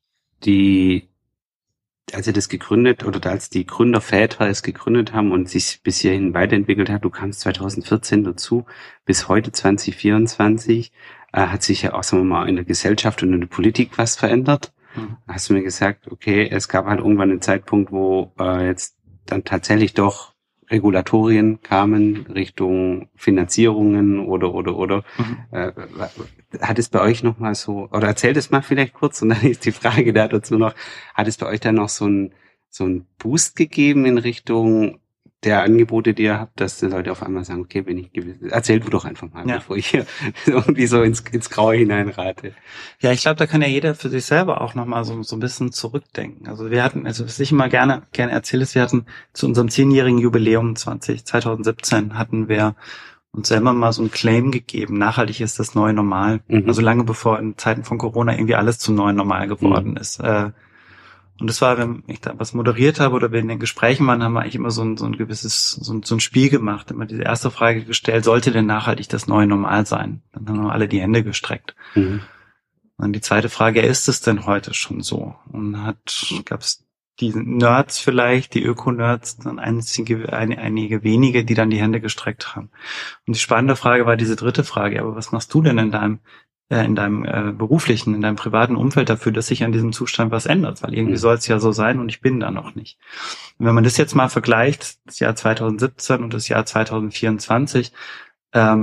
die als ihr das gegründet oder als die Gründerväter es gegründet haben und sich bis hierhin weiterentwickelt hat, du kamst zweitausendvierzehn dazu, bis heute zwanzig vierundzwanzig, äh, hat sich ja auch, sagen wir mal, in der Gesellschaft und in der Politik was verändert. Mhm. Hast du mir gesagt, okay, es gab halt irgendwann einen Zeitpunkt, wo äh, jetzt dann tatsächlich doch Regulatorien kamen Richtung Finanzierungen oder, oder, oder. Mhm. Äh, hat es bei euch noch mal so, oder erzählt es mal vielleicht kurz und dann ist die Frage da dazu noch, hat es bei euch dann noch so ein so ein Boost gegeben in Richtung der Angebote, die ihr habt, dass die Leute auf einmal sagen, okay, wenn ich gewiss, erzähl du doch einfach mal, ja. bevor ich hier irgendwie so ins, ins Graue hineinrate. Ja, ich glaube, da kann ja jeder für sich selber auch nochmal so, so ein bisschen zurückdenken. Also wir hatten, also was ich immer gerne, gerne erzähle, ist, wir hatten zu unserem zehnjährigen Jubiläum zwanzig, zweitausendsiebzehn hatten wir uns selber mal so einen Claim gegeben. Nachhaltig ist das neue Normal. Mhm. Also lange bevor in Zeiten von Corona irgendwie alles zum neuen Normal geworden mhm. ist. Äh, Und das war, wenn ich da was moderiert habe oder wir in den Gesprächen waren, haben wir eigentlich immer so ein, so ein gewisses, so ein, so ein Spiel gemacht, immer diese erste Frage gestellt, sollte denn nachhaltig das neue Normal sein? Dann haben wir alle die Hände gestreckt. Mhm. Und dann die zweite Frage, ist es denn heute schon so? Und hat, gab es die Nerds vielleicht, die Öko-Nerds, dann einzige, ein, einige wenige, die dann die Hände gestreckt haben. Und die spannende Frage war diese dritte Frage, aber was machst du denn in deinem in deinem äh, beruflichen, in deinem privaten Umfeld dafür, dass sich an diesem Zustand was ändert, weil irgendwie mhm. soll es ja so sein und ich bin da noch nicht. Und wenn man das jetzt mal vergleicht, das Jahr zweitausendsiebzehn und das Jahr zweitausendvierundzwanzig, ähm,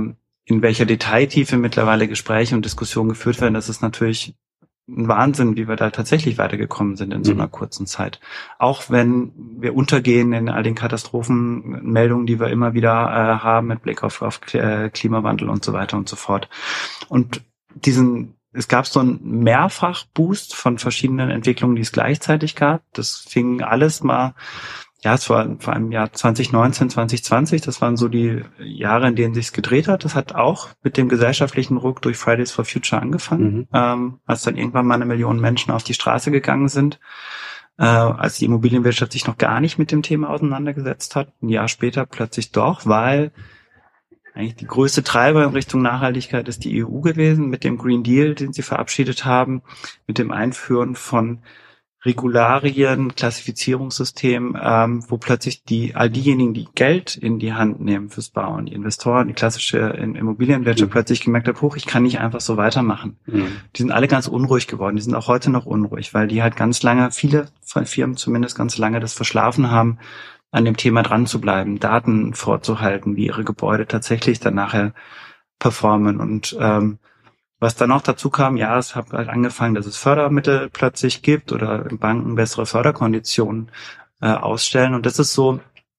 in welcher Detailtiefe mittlerweile Gespräche und Diskussionen geführt werden, das ist natürlich ein Wahnsinn, wie wir da tatsächlich weitergekommen sind in so einer kurzen Zeit. Auch wenn wir untergehen in all den Katastrophenmeldungen, die wir immer wieder äh, haben mit Blick auf, auf Klimawandel und so weiter und so fort. Und diesen, es gab so einen Mehrfach-Boost von verschiedenen Entwicklungen, die es gleichzeitig gab. Das fing alles mal, ja, es war vor allem Jahr zwanzig neunzehn, zwanzig zwanzig, das waren so die Jahre, in denen sich's gedreht hat. Das hat auch mit dem gesellschaftlichen Ruck durch Fridays for Future angefangen, mhm. ähm, als dann irgendwann mal eine Million Menschen auf die Straße gegangen sind, äh, als die Immobilienwirtschaft sich noch gar nicht mit dem Thema auseinandergesetzt hat. Ein Jahr später plötzlich doch, weil eigentlich die größte Treiber in Richtung Nachhaltigkeit ist die E U gewesen, mit dem Green Deal, den sie verabschiedet haben, mit dem Einführen von Regularien, Klassifizierungssystem, ähm, wo plötzlich die all diejenigen, die Geld in die Hand nehmen fürs Bauen, die Investoren, die klassische Immobilienwirtschaft, mhm. plötzlich gemerkt haben, hoch, ich kann nicht einfach so weitermachen. Mhm. Die sind alle ganz unruhig geworden, die sind auch heute noch unruhig, weil die halt ganz lange, viele Firmen zumindest ganz lange das verschlafen haben, an dem Thema dran zu bleiben, Daten vorzuhalten, wie ihre Gebäude tatsächlich dann nachher performen. Und ähm, was dann noch dazu kam, ja, es hat halt angefangen, dass es Fördermittel plötzlich gibt oder Banken bessere Förderkonditionen äh, ausstellen. Und das ist so,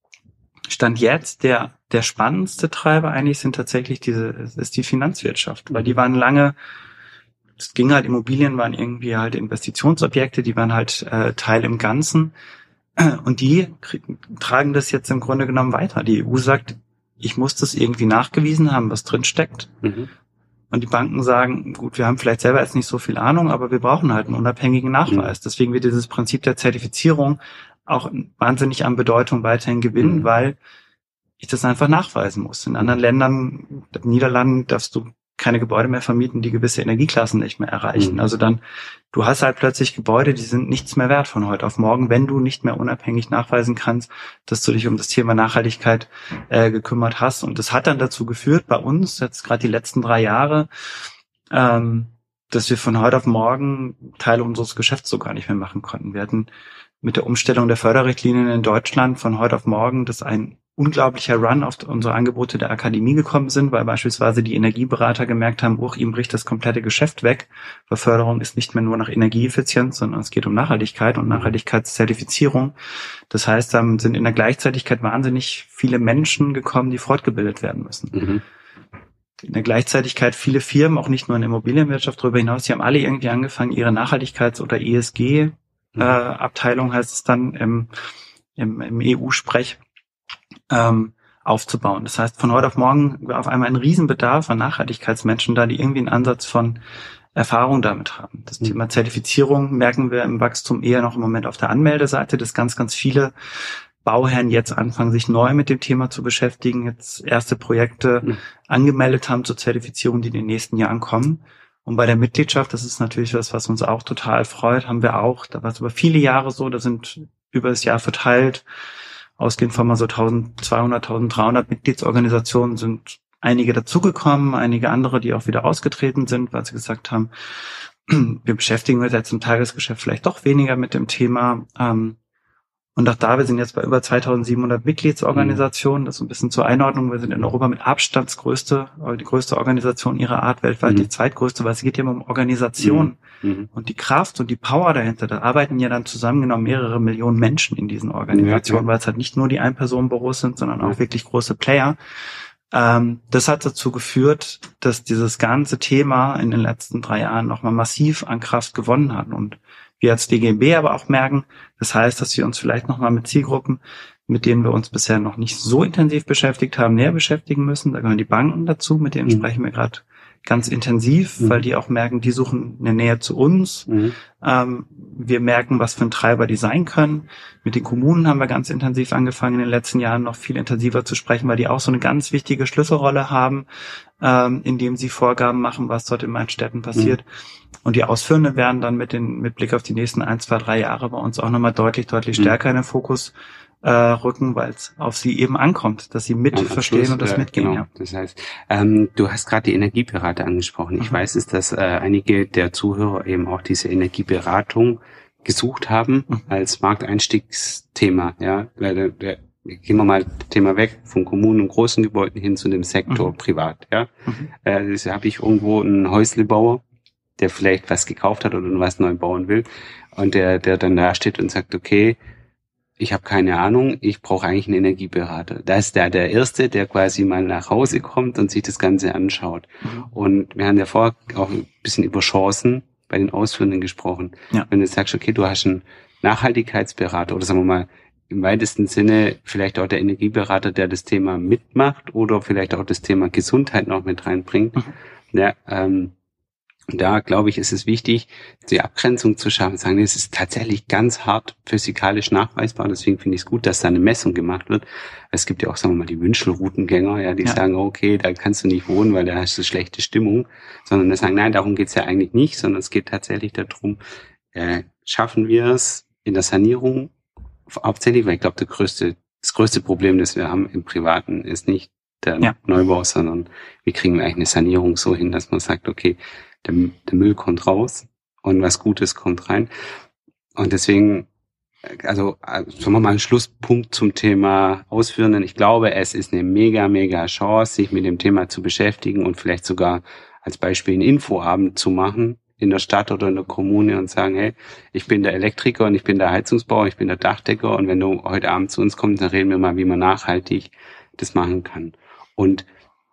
Stand jetzt, der der spannendste Treiber eigentlich sind tatsächlich diese, ist die Finanzwirtschaft, weil die waren lange, es ging halt, Immobilien waren irgendwie halt Investitionsobjekte, die waren halt äh, Teil im Ganzen. Und die kriegen, tragen das jetzt im Grunde genommen weiter. Die E U sagt, ich muss das irgendwie nachgewiesen haben, was drin steckt. Mhm. Und die Banken sagen, gut, wir haben vielleicht selber jetzt nicht so viel Ahnung, aber wir brauchen halt einen unabhängigen Nachweis. Mhm. Deswegen wird dieses Prinzip der Zertifizierung auch wahnsinnig an Bedeutung weiterhin gewinnen, mhm. weil ich das einfach nachweisen muss. In anderen Ländern, in den Niederlanden, darfst du keine Gebäude mehr vermieten, die gewisse Energieklassen nicht mehr erreichen. Mhm. Also dann, du hast halt plötzlich Gebäude, die sind nichts mehr wert von heute auf morgen, wenn du nicht mehr unabhängig nachweisen kannst, dass du dich um das Thema Nachhaltigkeit äh, gekümmert hast. Und das hat dann dazu geführt, bei uns, jetzt gerade die letzten drei Jahre, ähm, dass wir von heute auf morgen Teile unseres Geschäfts so gar nicht mehr machen konnten. Wir hatten mit der Umstellung der Förderrichtlinien in Deutschland von heute auf morgen, dass ein unglaublicher Run auf unsere Angebote der Akademie gekommen sind, weil beispielsweise die Energieberater gemerkt haben, oh, ihm bricht das komplette Geschäft weg. Förderung ist nicht mehr nur nach Energieeffizienz, sondern es geht um Nachhaltigkeit und Nachhaltigkeitszertifizierung. Das heißt, dann sind in der Gleichzeitigkeit wahnsinnig viele Menschen gekommen, die fortgebildet werden müssen. Mhm. In der Gleichzeitigkeit viele Firmen, auch nicht nur in der Immobilienwirtschaft, darüber hinaus, die haben alle irgendwie angefangen, ihre Nachhaltigkeits- oder E S G-Abteilung, äh, heißt es dann im, im, im E U-Sprech, ähm, aufzubauen. Das heißt, von heute auf morgen war auf einmal ein Riesenbedarf an Nachhaltigkeitsmenschen da, die irgendwie einen Ansatz von Erfahrung damit haben. Das mhm. Thema Zertifizierung merken wir im Wachstum eher noch im Moment auf der Anmeldeseite, dass ganz, ganz viele Bauherren jetzt anfangen, sich neu mit dem Thema zu beschäftigen, jetzt erste Projekte mhm. angemeldet haben zur Zertifizierung, die in den nächsten Jahren kommen. Und bei der Mitgliedschaft, das ist natürlich was, was uns auch total freut, haben wir auch, da war es über viele Jahre so, da sind über das Jahr verteilt, ausgehend von mal so zwölfhundert, dreizehnhundert Mitgliedsorganisationen, sind einige dazugekommen, einige andere, die auch wieder ausgetreten sind, weil sie gesagt haben, wir beschäftigen uns jetzt im Tagesgeschäft vielleicht doch weniger mit dem Thema. Und auch da, wir sind jetzt bei über zweitausendsiebenhundert Mitgliedsorganisationen, das ist ein bisschen zur Einordnung, wir sind in Europa mit Abstand größte, die größte Organisation ihrer Art, weltweit mhm. die zweitgrößte, weil es geht ja immer um Organisation mhm. und die Kraft und die Power dahinter, da arbeiten ja dann zusammengenommen mehrere Millionen Menschen in diesen Organisationen, ja, weil es halt nicht nur die Ein-Personen-Büros sind, sondern auch ja. wirklich große Player. Ähm, das hat dazu geführt, dass dieses ganze Thema in den letzten drei Jahren nochmal massiv an Kraft gewonnen hat und wir als D G M B aber auch merken, das heißt, dass wir uns vielleicht nochmal mit Zielgruppen, mit denen wir uns bisher noch nicht so intensiv beschäftigt haben, näher beschäftigen müssen. Da gehören die Banken dazu, mit denen mhm. sprechen wir gerade ganz intensiv, mhm. weil die auch merken, die suchen eine Nähe zu uns. Mhm. Ähm, wir merken, was für ein Treiber die sein können. Mit den Kommunen haben wir ganz intensiv angefangen, in den letzten Jahren noch viel intensiver zu sprechen, weil die auch so eine ganz wichtige Schlüsselrolle haben, ähm, indem sie Vorgaben machen, was dort in meinen Städten passiert. Mhm. Und die Ausführenden werden dann mit den mit Blick auf die nächsten ein, zwei, drei Jahre bei uns auch nochmal deutlich, deutlich stärker in den Fokus äh, rücken, weil es auf sie eben ankommt, dass sie mit ja, verstehen Schluss, und das äh, mitgehen. Genau. Ja. Das heißt, ähm, du hast gerade die Energieberater angesprochen. Ich mhm. weiß es, dass äh, einige der Zuhörer eben auch diese Energieberatung gesucht haben mhm. als Markteinstiegsthema. Ja, weil der, der gehen wir mal das Thema weg von Kommunen und großen Gebäuden hin zu dem Sektor Mhm. privat. Ja, Mhm. äh, das habe ich irgendwo einen Häuslebauer, der vielleicht was gekauft hat oder was neu bauen will und der der dann da steht und sagt, okay, ich habe keine Ahnung, ich brauche eigentlich einen Energieberater. Da ist der der Erste, der quasi mal nach Hause kommt und sich das Ganze anschaut. Mhm. Und wir haben ja vorher auch ein bisschen über Chancen bei den Ausführenden gesprochen. Ja. Wenn du sagst, okay, du hast einen Nachhaltigkeitsberater oder sagen wir mal im weitesten Sinne vielleicht auch der Energieberater, der das Thema mitmacht oder vielleicht auch das Thema Gesundheit noch mit reinbringt. Mhm. Ja, ähm, da glaube ich, ist es wichtig, die Abgrenzung zu schaffen, sagen, es ist tatsächlich ganz hart physikalisch nachweisbar. Deswegen finde ich es gut, dass da eine Messung gemacht wird. Es gibt ja auch, sagen wir mal, die Wünschelroutengänger, ja, die Ja. sagen, okay, da kannst du nicht wohnen, weil da hast du schlechte Stimmung, sondern die sagen, nein, darum geht's ja eigentlich nicht, sondern es geht tatsächlich darum, äh, schaffen wir es in der Sanierung, hauptsächlich, weil ich glaube, der größte, das größte Problem, das wir haben im Privaten, ist nicht der Ja. Neubau, sondern wie kriegen wir eigentlich eine Sanierung so hin, dass man sagt, okay, der, der Müll kommt raus und was Gutes kommt rein. Und deswegen, also sagen wir mal einen Schlusspunkt zum Thema Ausführenden. Ich glaube, es ist eine mega, mega Chance, sich mit dem Thema zu beschäftigen und vielleicht sogar als Beispiel einen Infoabend zu machen in der Stadt oder in der Kommune und sagen, hey, ich bin der Elektriker und ich bin der Heizungsbauer, ich bin der Dachdecker und wenn du heute Abend zu uns kommst, dann reden wir mal, wie man nachhaltig das machen kann. Und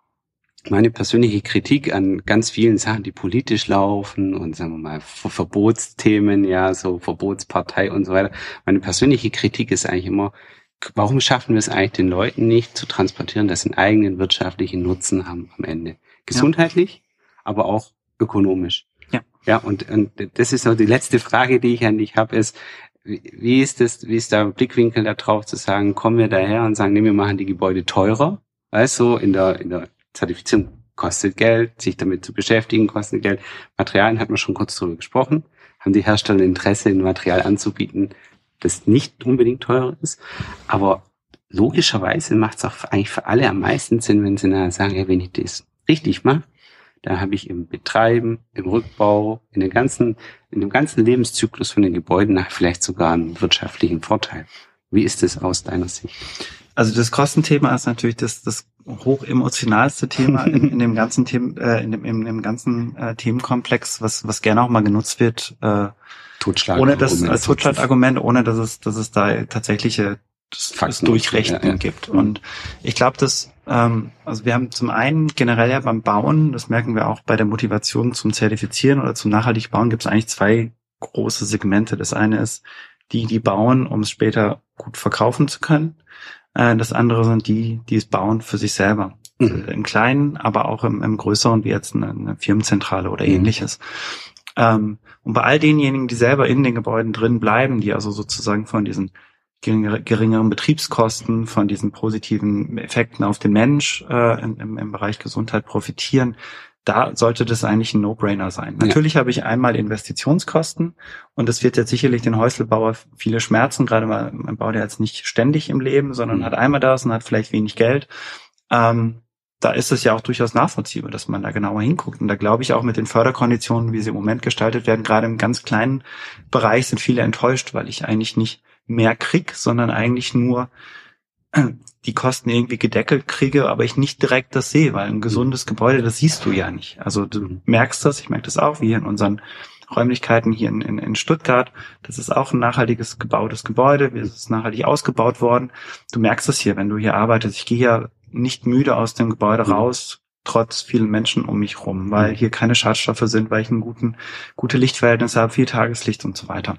meine persönliche Kritik an ganz vielen Sachen, die politisch laufen und sagen wir mal Ver- Verbotsthemen, ja, so Verbotspartei und so weiter. Meine persönliche Kritik ist eigentlich immer, warum schaffen wir es eigentlich den Leuten nicht zu transportieren, dass sie einen eigenen wirtschaftlichen Nutzen haben am Ende? Gesundheitlich, aber auch ökonomisch. Ja. Ja, und, und das ist so die letzte Frage, die ich an dich habe, ist, wie wie ist das, wie ist der Blickwinkel da drauf zu sagen, kommen wir daher und sagen, nee, wir machen die Gebäude teurer, weißt du, in der, in der Zertifizierung kostet Geld, sich damit zu beschäftigen, kostet Geld. Materialien hat man schon kurz drüber gesprochen. Haben die Hersteller Interesse, ein Material anzubieten, das nicht unbedingt teurer ist. Aber logischerweise macht es auch eigentlich für alle am meisten Sinn, wenn sie nachher sagen, ja, wenn ich das richtig mache, dann habe ich im Betreiben, im Rückbau, in den ganzen, in dem ganzen Lebenszyklus von den Gebäuden nachher vielleicht sogar einen wirtschaftlichen Vorteil. Wie ist das aus deiner Sicht? Also das Kostenthema ist natürlich das, das hoch emotionalste Thema in, in dem ganzen Themen, äh, in dem, in dem ganzen äh, Themenkomplex, was, was gerne auch mal genutzt wird, äh, Totschlag ohne das als Totschlagargument, ohne dass es, dass es da tatsächliche das, das Durchrechnen ja, ja. gibt. Und ich glaube, dass ähm, also wir haben zum einen generell ja beim Bauen, das merken wir auch bei der Motivation zum Zertifizieren oder zum nachhaltig Bauen, gibt es eigentlich zwei große Segmente. Das eine ist die, die bauen, um es später gut verkaufen zu können. Das andere sind die, die es bauen für sich selber. Mhm. Im Kleinen, aber auch im, im Größeren, wie jetzt eine, eine Firmenzentrale oder mhm. ähnliches. Ähm, und bei all denjenigen, die selber in den Gebäuden drin bleiben, die also sozusagen von diesen geringere, geringeren Betriebskosten, von diesen positiven Effekten auf den Mensch äh, im, im Bereich Gesundheit profitieren, da sollte das eigentlich ein No-Brainer sein. Ja. Natürlich habe ich einmal Investitionskosten und das wird jetzt sicherlich den Häuslebauer viele Schmerzen, gerade weil man baut ja jetzt nicht ständig im Leben, sondern mhm. hat einmal das und hat vielleicht wenig Geld. Ähm, da ist es ja auch durchaus nachvollziehbar, dass man da genauer hinguckt. Und da glaube ich auch mit den Förderkonditionen, wie sie im Moment gestaltet werden, gerade im ganz kleinen Bereich sind viele enttäuscht, weil ich eigentlich nicht mehr krieg, sondern eigentlich nur die Kosten irgendwie gedeckelt kriege, aber ich nicht direkt das sehe, weil ein gesundes Gebäude, das siehst du ja nicht. Also du merkst das, ich merke das auch, wie hier in unseren Räumlichkeiten hier in, in, in Stuttgart. Das ist auch ein nachhaltiges gebautes Gebäude, es ist nachhaltig ausgebaut worden. Du merkst es hier, wenn du hier arbeitest. Ich gehe hier nicht müde aus dem Gebäude raus, trotz vielen Menschen um mich rum, weil hier keine Schadstoffe sind, weil ich einen guten, gute Lichtverhältnisse habe, viel Tageslicht und so weiter.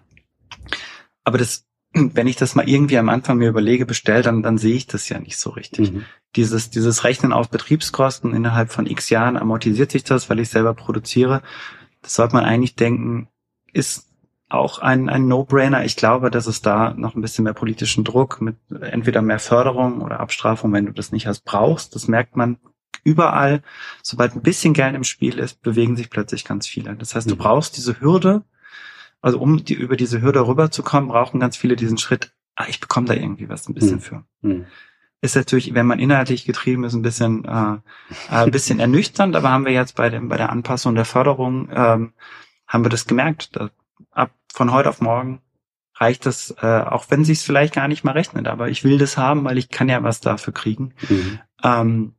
Aber das wenn ich das mal irgendwie am Anfang mir überlege, bestell, dann, dann sehe ich das ja nicht so richtig. Mhm. Dieses, dieses Rechnen auf Betriebskosten innerhalb von x Jahren amortisiert sich das, weil ich selber produziere. Das sollte man eigentlich denken, ist auch ein, ein No-Brainer. Ich glaube, dass es da noch ein bisschen mehr politischen Druck mit entweder mehr Förderung oder Abstrafung, wenn du das nicht hast, brauchst. Das merkt man überall. Sobald ein bisschen Geld im Spiel ist, bewegen sich plötzlich ganz viele. Das heißt, du brauchst diese Hürde. Also um die, über diese Hürde rüberzukommen, brauchen ganz viele diesen Schritt, ah, ich bekomme da irgendwie was ein bisschen hm. für. Hm. Ist natürlich, wenn man inhaltlich getrieben ist, ein bisschen äh, ein bisschen ernüchternd, aber haben wir jetzt bei dem bei der Anpassung der Förderung, ähm, haben wir das gemerkt. Dass ab von heute auf morgen reicht das, äh, auch wenn sich's vielleicht gar nicht mal rechnet, aber ich will das haben, weil ich kann ja was dafür kriegen. Mhm. Ähm,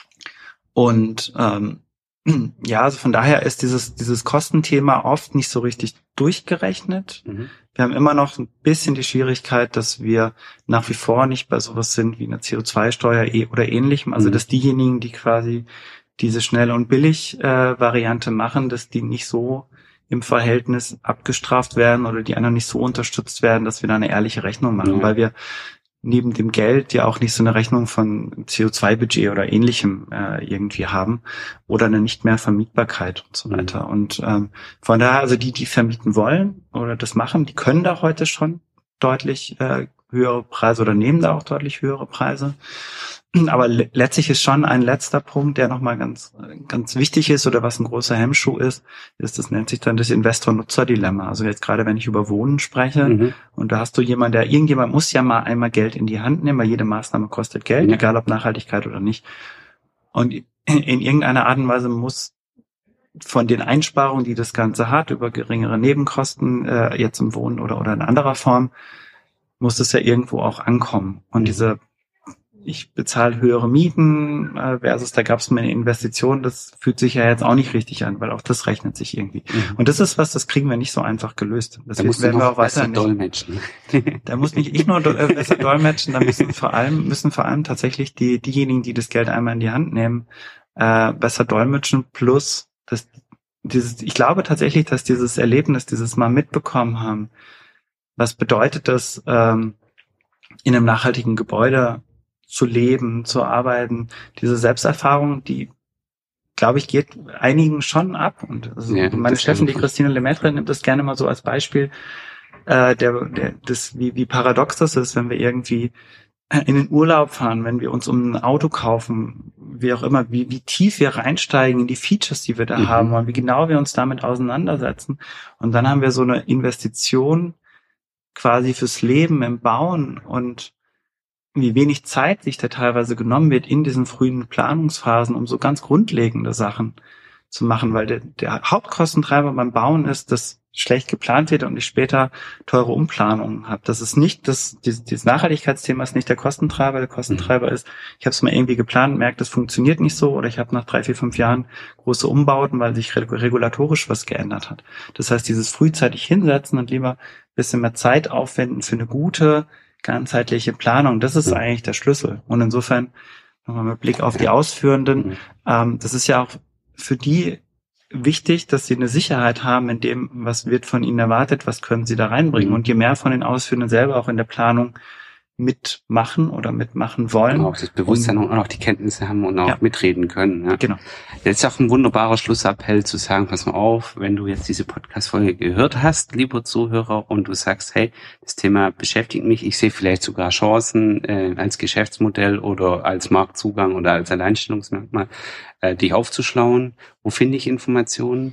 und ähm, ja, also von daher ist dieses dieses Kostenthema oft nicht so richtig durchgerechnet. Mhm. Wir haben immer noch ein bisschen die Schwierigkeit, dass wir nach wie vor nicht bei sowas sind wie eine C O zwei Steuer oder ähnlichem. Also Mhm. dass diejenigen, die quasi diese schnell und billig äh, Variante machen, dass die nicht so im Verhältnis abgestraft werden oder die anderen nicht so unterstützt werden, dass wir da eine ehrliche Rechnung machen, Ja. weil wir neben dem Geld ja auch nicht so eine Rechnung von C O zwei Budget oder ähnlichem äh, irgendwie haben oder eine nicht mehr Vermietbarkeit und so weiter. Mhm. Und ähm, von daher, also die, die vermieten wollen oder das machen, die können da heute schon deutlich äh, höhere Preise oder nehmen da auch deutlich höhere Preise. Aber le- letztlich ist schon ein letzter Punkt, der nochmal ganz ganz wichtig ist oder was ein großer Hemmschuh ist, ist, das nennt sich dann das Investor-Nutzer-Dilemma. Also jetzt gerade, wenn ich über Wohnen spreche, Mhm. und da hast du jemanden, der, irgendjemand muss ja mal einmal Geld in die Hand nehmen, weil jede Maßnahme kostet Geld, Ja. egal ob Nachhaltigkeit oder nicht. Und in, in irgendeiner Art und Weise muss von den Einsparungen, die das Ganze hat, über geringere Nebenkosten, äh, jetzt im Wohnen oder, oder in anderer Form, muss es ja irgendwo auch ankommen. Und Mhm. diese, ich bezahle höhere Mieten äh, versus da gab es mir eine Investition, das fühlt sich ja jetzt auch nicht richtig an, weil auch das rechnet sich irgendwie. Mhm. Und das ist was, das kriegen wir nicht so einfach gelöst. Das Da musst du werden wir noch auch weiter besser nicht. dolmetschen. Da muss nicht ich nur do- äh, besser dolmetschen, da müssen vor allem müssen vor allem tatsächlich die diejenigen, die das Geld einmal in die Hand nehmen, äh, besser dolmetschen. Plus das dieses, ich glaube tatsächlich, dass dieses Erlebnis, dieses mal mitbekommen haben, was bedeutet das, ähm, in einem nachhaltigen Gebäude zu leben, zu arbeiten, diese Selbsterfahrung, die, glaube ich, geht einigen schon ab. Und also Ja, meine das Chefin, die kann- Christine Lemaitre, nimmt das gerne mal so als Beispiel, äh, der, der, das, wie, wie paradox das ist, wenn wir irgendwie in den Urlaub fahren, wenn wir uns um ein Auto kaufen, wie auch immer, wie, wie tief wir reinsteigen in die Features, die wir da Mhm. haben und wie genau wir uns damit auseinandersetzen. Und dann haben wir so eine Investition quasi fürs Leben im Bauen und wie wenig Zeit sich da teilweise genommen wird in diesen frühen Planungsphasen, um so ganz grundlegende Sachen zu machen, weil der, der Hauptkostentreiber beim Bauen ist, dass schlecht geplant wird und ich später teure Umplanungen habe. Das ist nicht das, dieses, dieses Nachhaltigkeitsthema ist nicht der Kostentreiber. Der Kostentreiber ist, ich habe es mal irgendwie geplant, merke, das funktioniert nicht so oder ich habe nach drei, vier, fünf Jahren große Umbauten, weil sich regulatorisch was geändert hat. Das heißt, dieses frühzeitig hinsetzen und lieber ein bisschen mehr Zeit aufwenden für eine gute, ganzheitliche Planung, das ist Mhm. eigentlich der Schlüssel. Und insofern, nochmal mit Blick auf die Ausführenden, Mhm. ähm, das ist ja auch für die wichtig, dass sie eine Sicherheit haben in dem, was wird von ihnen erwartet, was können sie da reinbringen. Mhm. Und je mehr von den Ausführenden selber auch in der Planung mitmachen oder mitmachen wollen. Genau, auch das Bewusstsein und auch die Kenntnisse haben und auch Ja. mitreden können. Ja. Genau. Das ist auch ein wunderbarer Schlussappell zu sagen, pass mal auf, wenn du jetzt diese Podcast-Folge gehört hast, lieber Zuhörer, und du sagst, hey, das Thema beschäftigt mich, ich sehe vielleicht sogar Chancen äh, als Geschäftsmodell oder als Marktzugang oder als Alleinstellungsmerkmal, äh, dich aufzuschlauen. Wo finde ich Informationen?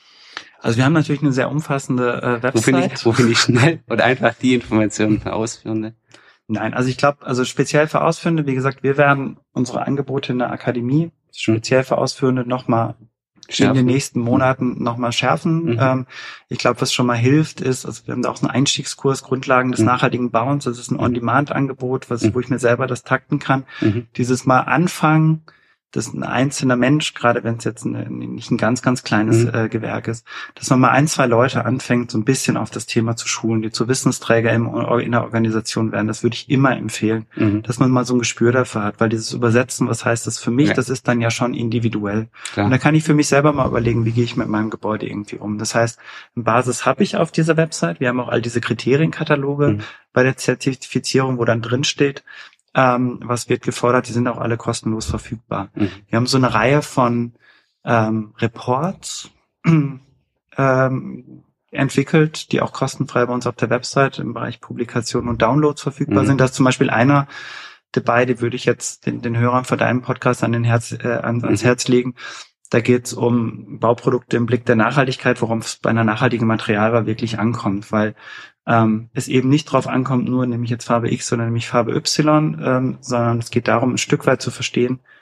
Also wir haben natürlich eine sehr umfassende äh, Wo finde Website. ich, wo finde ich schnell und einfach die Informationen für Ausführende? Nein, also ich glaube, also speziell für Ausführende, wie gesagt, wir werden unsere Angebote in der Akademie speziell für Ausführende nochmal in den nächsten Monaten nochmal schärfen. Mhm. Ähm, ich glaube, was schon mal hilft, ist, also wir haben da auch einen Einstiegskurs, Grundlagen des Mhm. nachhaltigen Bauens. Das ist ein On-Demand-Angebot, was, Mhm. wo ich mir selber das takten kann. Mhm. Dieses Mal anfangen, dass ein einzelner Mensch, gerade wenn es jetzt ein, nicht ein ganz, ganz kleines Mhm. äh, Gewerk ist, dass man mal ein, zwei Leute anfängt, so ein bisschen auf das Thema zu schulen, die zu Wissensträger im, in der Organisation werden. Das würde ich immer empfehlen, Mhm. dass man mal so ein Gespür dafür hat, weil dieses Übersetzen, was heißt das für mich, Ja. das ist dann ja schon individuell. Klar. Und da kann ich für mich selber mal überlegen, wie gehe ich mit meinem Gebäude irgendwie um. Das heißt, eine Basis habe ich auf dieser Website. Wir haben auch all diese Kriterienkataloge Mhm. bei der Zertifizierung, wo dann drin steht, ähm, was wird gefordert. Die sind auch alle kostenlos verfügbar. Mhm. Wir haben so eine Reihe von ähm, Reports ähm, entwickelt, die auch kostenfrei bei uns auf der Website im Bereich Publikation und Downloads verfügbar Mhm. sind. Da ist zum Beispiel einer dabei, die würde ich jetzt den, den Hörern von deinem Podcast an den Herz, äh, an, ans Mhm. Herz legen. Da geht es um Bauprodukte im Blick der Nachhaltigkeit, worum es bei einer nachhaltigen Materialwahl wirklich ankommt, weil ähm, es eben nicht drauf ankommt, nur nämlich jetzt Farbe X, sondern nämlich Farbe Y, ähm, sondern es geht darum, ein Stück weit zu verstehen,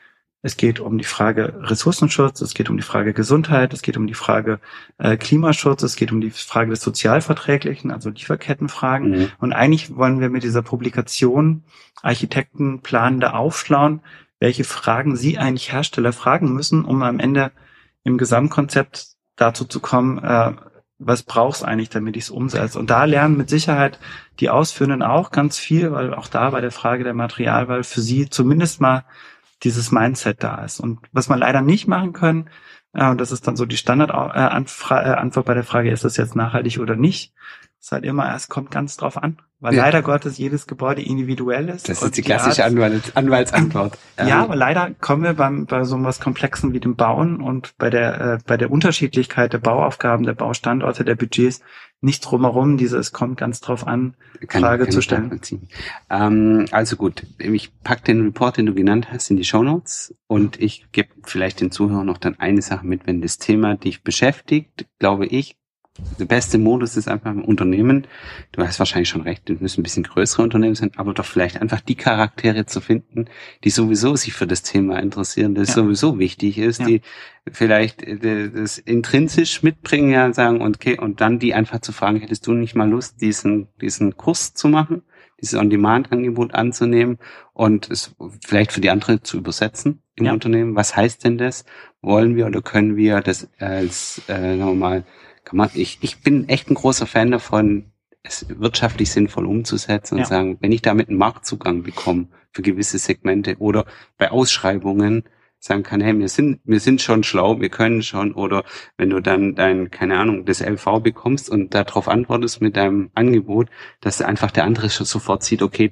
Es geht um die Frage Ressourcenschutz, es geht um die Frage Gesundheit, es geht um die Frage äh, Klimaschutz, es geht um die Frage des Sozialverträglichen, also Lieferkettenfragen. Mhm. Und eigentlich wollen wir mit dieser Publikation Architekten Planende aufschlauen, welche Fragen sie eigentlich Hersteller fragen müssen, um am Ende im Gesamtkonzept dazu zu kommen, äh, was brauchst du eigentlich, damit ich es umsetze? Und da lernen mit Sicherheit die Ausführenden auch ganz viel, weil auch da bei der Frage der Materialwahl für sie zumindest mal dieses Mindset da ist. Und was man leider nicht machen können, äh, und das ist dann so die Standardantwort bei der Frage, ist das jetzt nachhaltig oder nicht, ist halt immer, es kommt ganz drauf an. Weil ja. leider Gottes jedes Gebäude individuell ist. Das ist die klassische die Anwalt, Anwaltsantwort. Ja, aber leider kommen wir beim, bei so was Komplexen wie dem Bauen und bei der äh, bei der Unterschiedlichkeit der Bauaufgaben, der Baustandorte, der Budgets nicht drumherum, diese es kommt ganz drauf an, kann, Frage kann zu stellen. Ähm, also gut, ich pack den Report, den du genannt hast, in die Shownotes und ich gebe vielleicht den Zuhörern noch dann eine Sache mit, wenn das Thema dich beschäftigt, glaube ich, der beste Modus ist einfach im Unternehmen. Du hast wahrscheinlich schon recht, es müssen ein bisschen größere Unternehmen sein, aber doch vielleicht einfach die Charaktere zu finden, die sowieso sich für das Thema interessieren, das ja. sowieso wichtig ist, ja. die vielleicht das intrinsisch mitbringen, ja, sagen, okay, und dann die einfach zu fragen, hättest du nicht mal Lust, diesen, diesen Kurs zu machen, dieses On-Demand-Angebot anzunehmen und es vielleicht für die andere zu übersetzen im ja. Unternehmen? Was heißt denn das? Wollen wir oder können wir das als, äh, sagen wir mal, Ich, ich bin echt ein großer Fan davon, es wirtschaftlich sinnvoll umzusetzen und ja. sagen, wenn ich damit einen Marktzugang bekomme für gewisse Segmente oder bei Ausschreibungen sagen kann, hey, wir sind, wir sind schon schlau, wir können schon, oder wenn du dann dein, keine Ahnung, das L V bekommst und darauf antwortest mit deinem Angebot, dass einfach der andere schon sofort sieht, okay,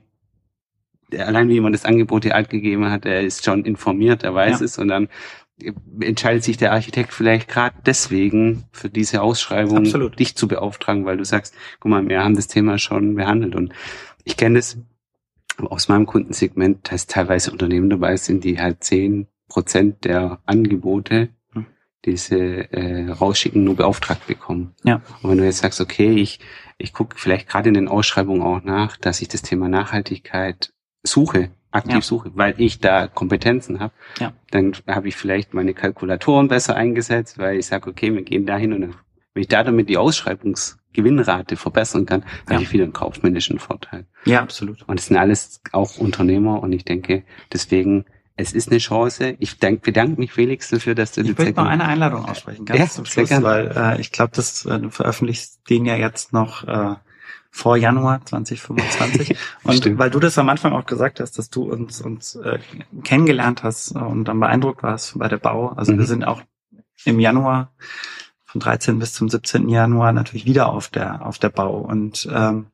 allein wie man das Angebot dir altgegeben hat, er ist schon informiert, er weiß ja. es und dann entscheidet sich der Architekt vielleicht gerade deswegen für diese Ausschreibung Absolut. dich zu beauftragen, weil du sagst, guck mal, wir haben das Thema schon behandelt. Und ich kenne das aus meinem Kundensegment, dass teilweise Unternehmen dabei sind, die halt zehn Prozent der Angebote, hm. diese äh, rausschicken, nur beauftragt bekommen. Ja. Und wenn du jetzt sagst, okay, ich ich gucke vielleicht gerade in den Ausschreibungen auch nach, dass ich das Thema Nachhaltigkeit suche, aktiv ja. suche, weil ich da Kompetenzen habe, ja. dann habe ich vielleicht meine Kalkulatoren besser eingesetzt, weil ich sage, okay, wir gehen dahin und dann, wenn ich da damit die Ausschreibungsgewinnrate verbessern kann, ja. habe ich wieder einen kaufmännischen Vorteil. Ja, absolut. Und es sind alles auch Unternehmer und ich denke, deswegen, es ist eine Chance. Ich dank, bedanke mich Felix dafür, dass du Ich möchte noch eine Einladung aussprechen, ganz ja, zum Schluss, weil äh, ich glaube, dass äh, du veröffentlichst den ja jetzt noch äh, vor Januar zwanzig fünfundzwanzig. Und Stimmt. weil du das am Anfang auch gesagt hast, dass du uns uns äh, kennengelernt hast und dann beeindruckt warst bei der Bau. Also mhm. wir sind auch im Januar vom dreizehnten bis zum siebzehnten Januar natürlich wieder auf der auf der Bau. Und ähm,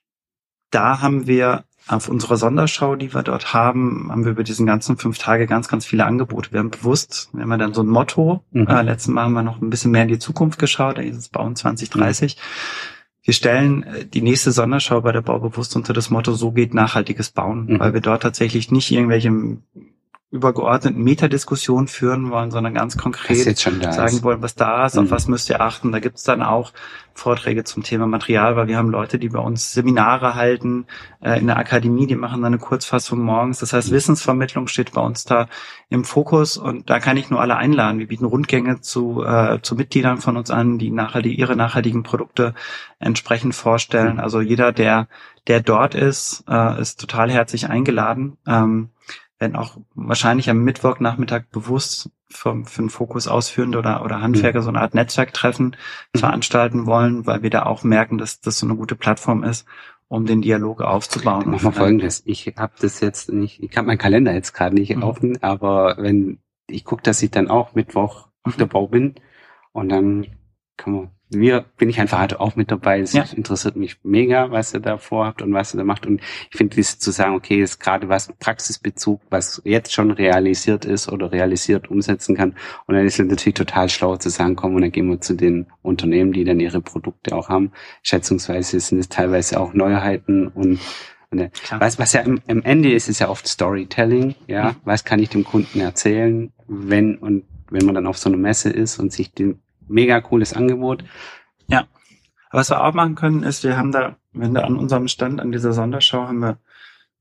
da haben wir auf unserer Sonderschau, die wir dort haben, haben wir über diesen ganzen fünf Tage ganz, ganz viele Angebote. Wir haben bewusst, wir haben ja dann so ein Motto, mhm. äh, letztes Mal haben wir noch ein bisschen mehr in die Zukunft geschaut, da ist es Bauen zwanzig dreißig. Mhm. Wir stellen die nächste Sonderschau bei der Bau bewusst unter das Motto, so geht nachhaltiges Bauen, mhm. weil wir dort tatsächlich nicht irgendwelche übergeordneten Metadiskussionen führen wollen, sondern ganz konkret sagen ist. wollen, was da ist, mhm. auf was müsst ihr achten. Da gibt es dann auch Vorträge zum Thema Material, weil wir haben Leute, die bei uns Seminare halten äh, in der Akademie, die machen dann eine Kurzfassung morgens. Das heißt, mhm. Wissensvermittlung steht bei uns da im Fokus und da kann ich nur alle einladen. Wir bieten Rundgänge zu äh, zu Mitgliedern von uns an, die nachhaltig, ihre nachhaltigen Produkte entsprechend vorstellen. Mhm. Also jeder, der der dort ist, äh, ist total herzlich eingeladen. Ähm, wenn auch wahrscheinlich am Mittwochnachmittag bewusst für, für einen Fokus Ausführende oder, oder Handwerker mhm. so eine Art Netzwerktreffen mhm. veranstalten wollen, weil wir da auch merken, dass das so eine gute Plattform ist, um den Dialog aufzubauen. Machen wir Folgendes. Ich habe das jetzt nicht, ich habe meinen Kalender jetzt gerade nicht mhm. offen, aber wenn ich gucke, dass ich dann auch Mittwoch auf der Bau bin und dann kann man Wir bin ich einfach halt auch mit dabei. Es ja. interessiert mich mega, was ihr da vorhabt und was ihr da macht. Und ich finde, das zu sagen, okay, ist gerade was Praxisbezug, was jetzt schon realisiert ist oder realisiert umsetzen kann. Und dann ist es natürlich total schlau zu sagen, komm, und dann gehen wir zu den Unternehmen, die dann ihre Produkte auch haben. Schätzungsweise sind es teilweise auch Neuheiten und was, was ja im, im Ende ist, ist ja oft Storytelling. Ja, mhm. was kann ich dem Kunden erzählen, wenn und wenn man dann auf so einer Messe ist und sich den mega cooles Angebot. Ja. Aber was wir auch machen können, ist, wir haben da, wenn da an unserem Stand, an dieser Sonderschau, haben wir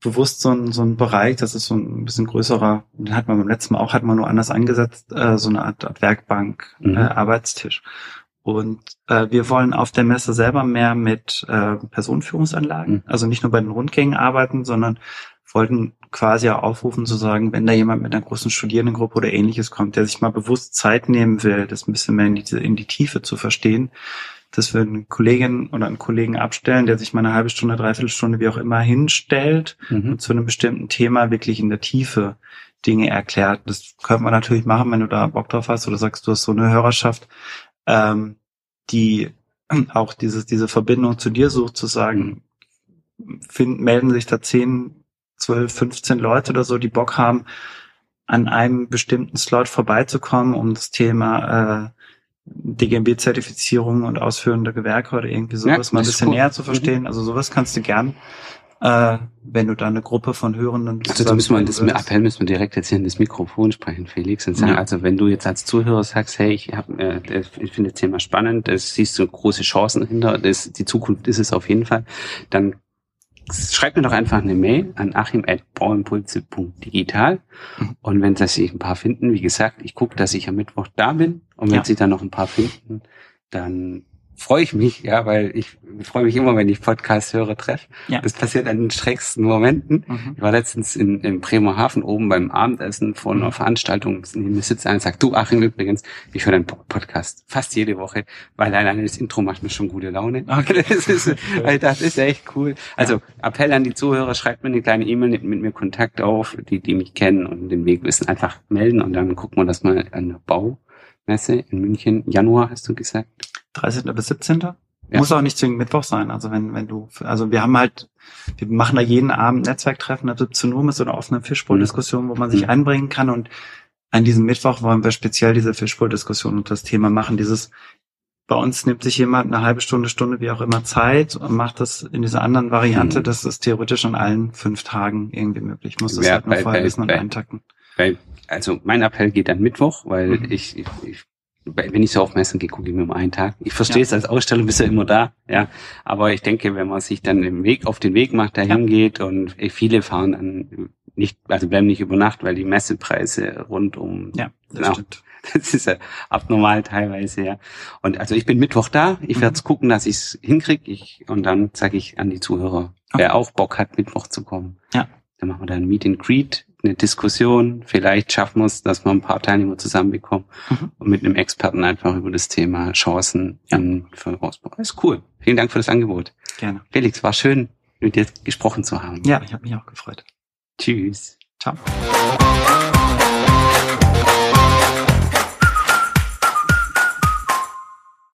bewusst so ein, so ein Bereich, das ist so ein bisschen größerer, den hat man beim letzten Mal auch, hat man nur anders angesetzt, äh, so eine Art, Art Werkbank, mhm. äh, Arbeitstisch. Und äh, wir wollen auf der Messe selber mehr mit äh, Personenführungsanlagen, mhm. also nicht nur bei den Rundgängen arbeiten, sondern wollten quasi auch aufrufen zu sagen, wenn da jemand mit einer großen Studierendengruppe oder Ähnliches kommt, der sich mal bewusst Zeit nehmen will, das ein bisschen mehr in die, in die Tiefe zu verstehen, dass wir eine Kollegin oder einen Kollegen abstellen, der sich mal eine halbe Stunde, dreiviertel Stunde, wie auch immer, hinstellt mhm. und zu einem bestimmten Thema wirklich in der Tiefe Dinge erklärt. Das könnte man natürlich machen, wenn du da Bock drauf hast oder sagst, du hast so eine Hörerschaft, ähm, die auch dieses, diese Verbindung zu dir sucht, zu sagen, finden, melden sich da zehn, zwölf, fünfzehn Leute oder so, die Bock haben, an einem bestimmten Slot vorbeizukommen, um das Thema äh, D G M B-Zertifizierung und ausführende Gewerke oder irgendwie sowas ja, mal ein bisschen cool. näher zu verstehen. Also sowas kannst du gern, äh, wenn du da eine Gruppe von Hörenden... Also da müssen wir, das würdest. Appell müssen wir direkt jetzt hier in das Mikrofon sprechen, Felix, und sagen, ja. also wenn du jetzt als Zuhörer sagst, hey, ich, hab, äh, ich finde das Thema spannend, das siehst du große Chancen hinter, das, die Zukunft ist es auf jeden Fall, dann schreib mir doch einfach eine Mail an achim at bauimpulse punkt digital mhm. und wenn sich ein paar finden, wie gesagt, ich gucke, dass ich am Mittwoch da bin und wenn ja. sich dann noch ein paar finden, dann freue ich mich, ja, weil ich, ich freue mich immer, wenn ich Podcast-Hörer treffe. Ja. Das passiert an den schrägsten Momenten. Mhm. Ich war letztens in, in Bremerhaven oben beim Abendessen von einer Veranstaltung, neben mir sitzt einer und sagt, du Achim, übrigens, ich höre deinen Podcast fast jede Woche, weil alleine das Intro macht mir schon gute Laune. Okay. Das ist, das ist echt cool. Also Appell an die Zuhörer, schreibt mir eine kleine E-Mail, nimmt mit mir Kontakt auf, die, die mich kennen und den Weg wissen, einfach melden und dann gucken wir das mal an der Baumesse in München. Januar, hast du gesagt? dreizehnten bis siebzehnten Ja. Muss auch nicht zwingend Mittwoch sein. Also wenn, wenn du, also wir haben halt, wir machen da jeden Abend Netzwerktreffen ab siebzehn Uhr mit so einer offenen Fischbowl-Diskussion, wo man sich mhm. einbringen kann. Und an diesem Mittwoch wollen wir speziell diese Fischbowl-Diskussion und das Thema machen. Dieses, bei uns nimmt sich jemand eine halbe Stunde, Stunde, wie auch immer Zeit und macht das in dieser anderen Variante. Mhm. Das ist theoretisch an allen fünf Tagen irgendwie möglich. Ich muss das ja, halt nur bei, vorher bei, wissen und bei, eintakten. Bei, also mein Appell geht an Mittwoch, weil mhm. ich, ich, ich wenn ich so auf Messen gehe, gucke ich mir mal einen Tag. Ich verstehe ja. es als Aussteller, bist ja immer da, ja. Aber ich denke, wenn man sich dann im Weg, auf den Weg macht, dahin ja. geht und viele fahren dann nicht, also bleiben nicht über Nacht, weil die Messepreise rund um, ja, das genau, stimmt. Das ist ja abnormal teilweise, ja. Und also ich bin Mittwoch da. Ich werde mhm. gucken, dass ich es hinkriege. Ich, und dann sage ich an die Zuhörer, okay. wer auch Bock hat, Mittwoch zu kommen. Ja. Dann machen wir da ein Meet and Greet, eine Diskussion. Vielleicht schaffen wir es, dass wir ein paar Teilnehmer zusammenbekommen mhm. und mit einem Experten einfach über das Thema Chancen ja. in, für Ausbau. Das ist cool. Vielen Dank für das Angebot. Gerne. Felix, war schön, mit dir gesprochen zu haben. Ja, ich habe mich auch gefreut. Tschüss. Ciao.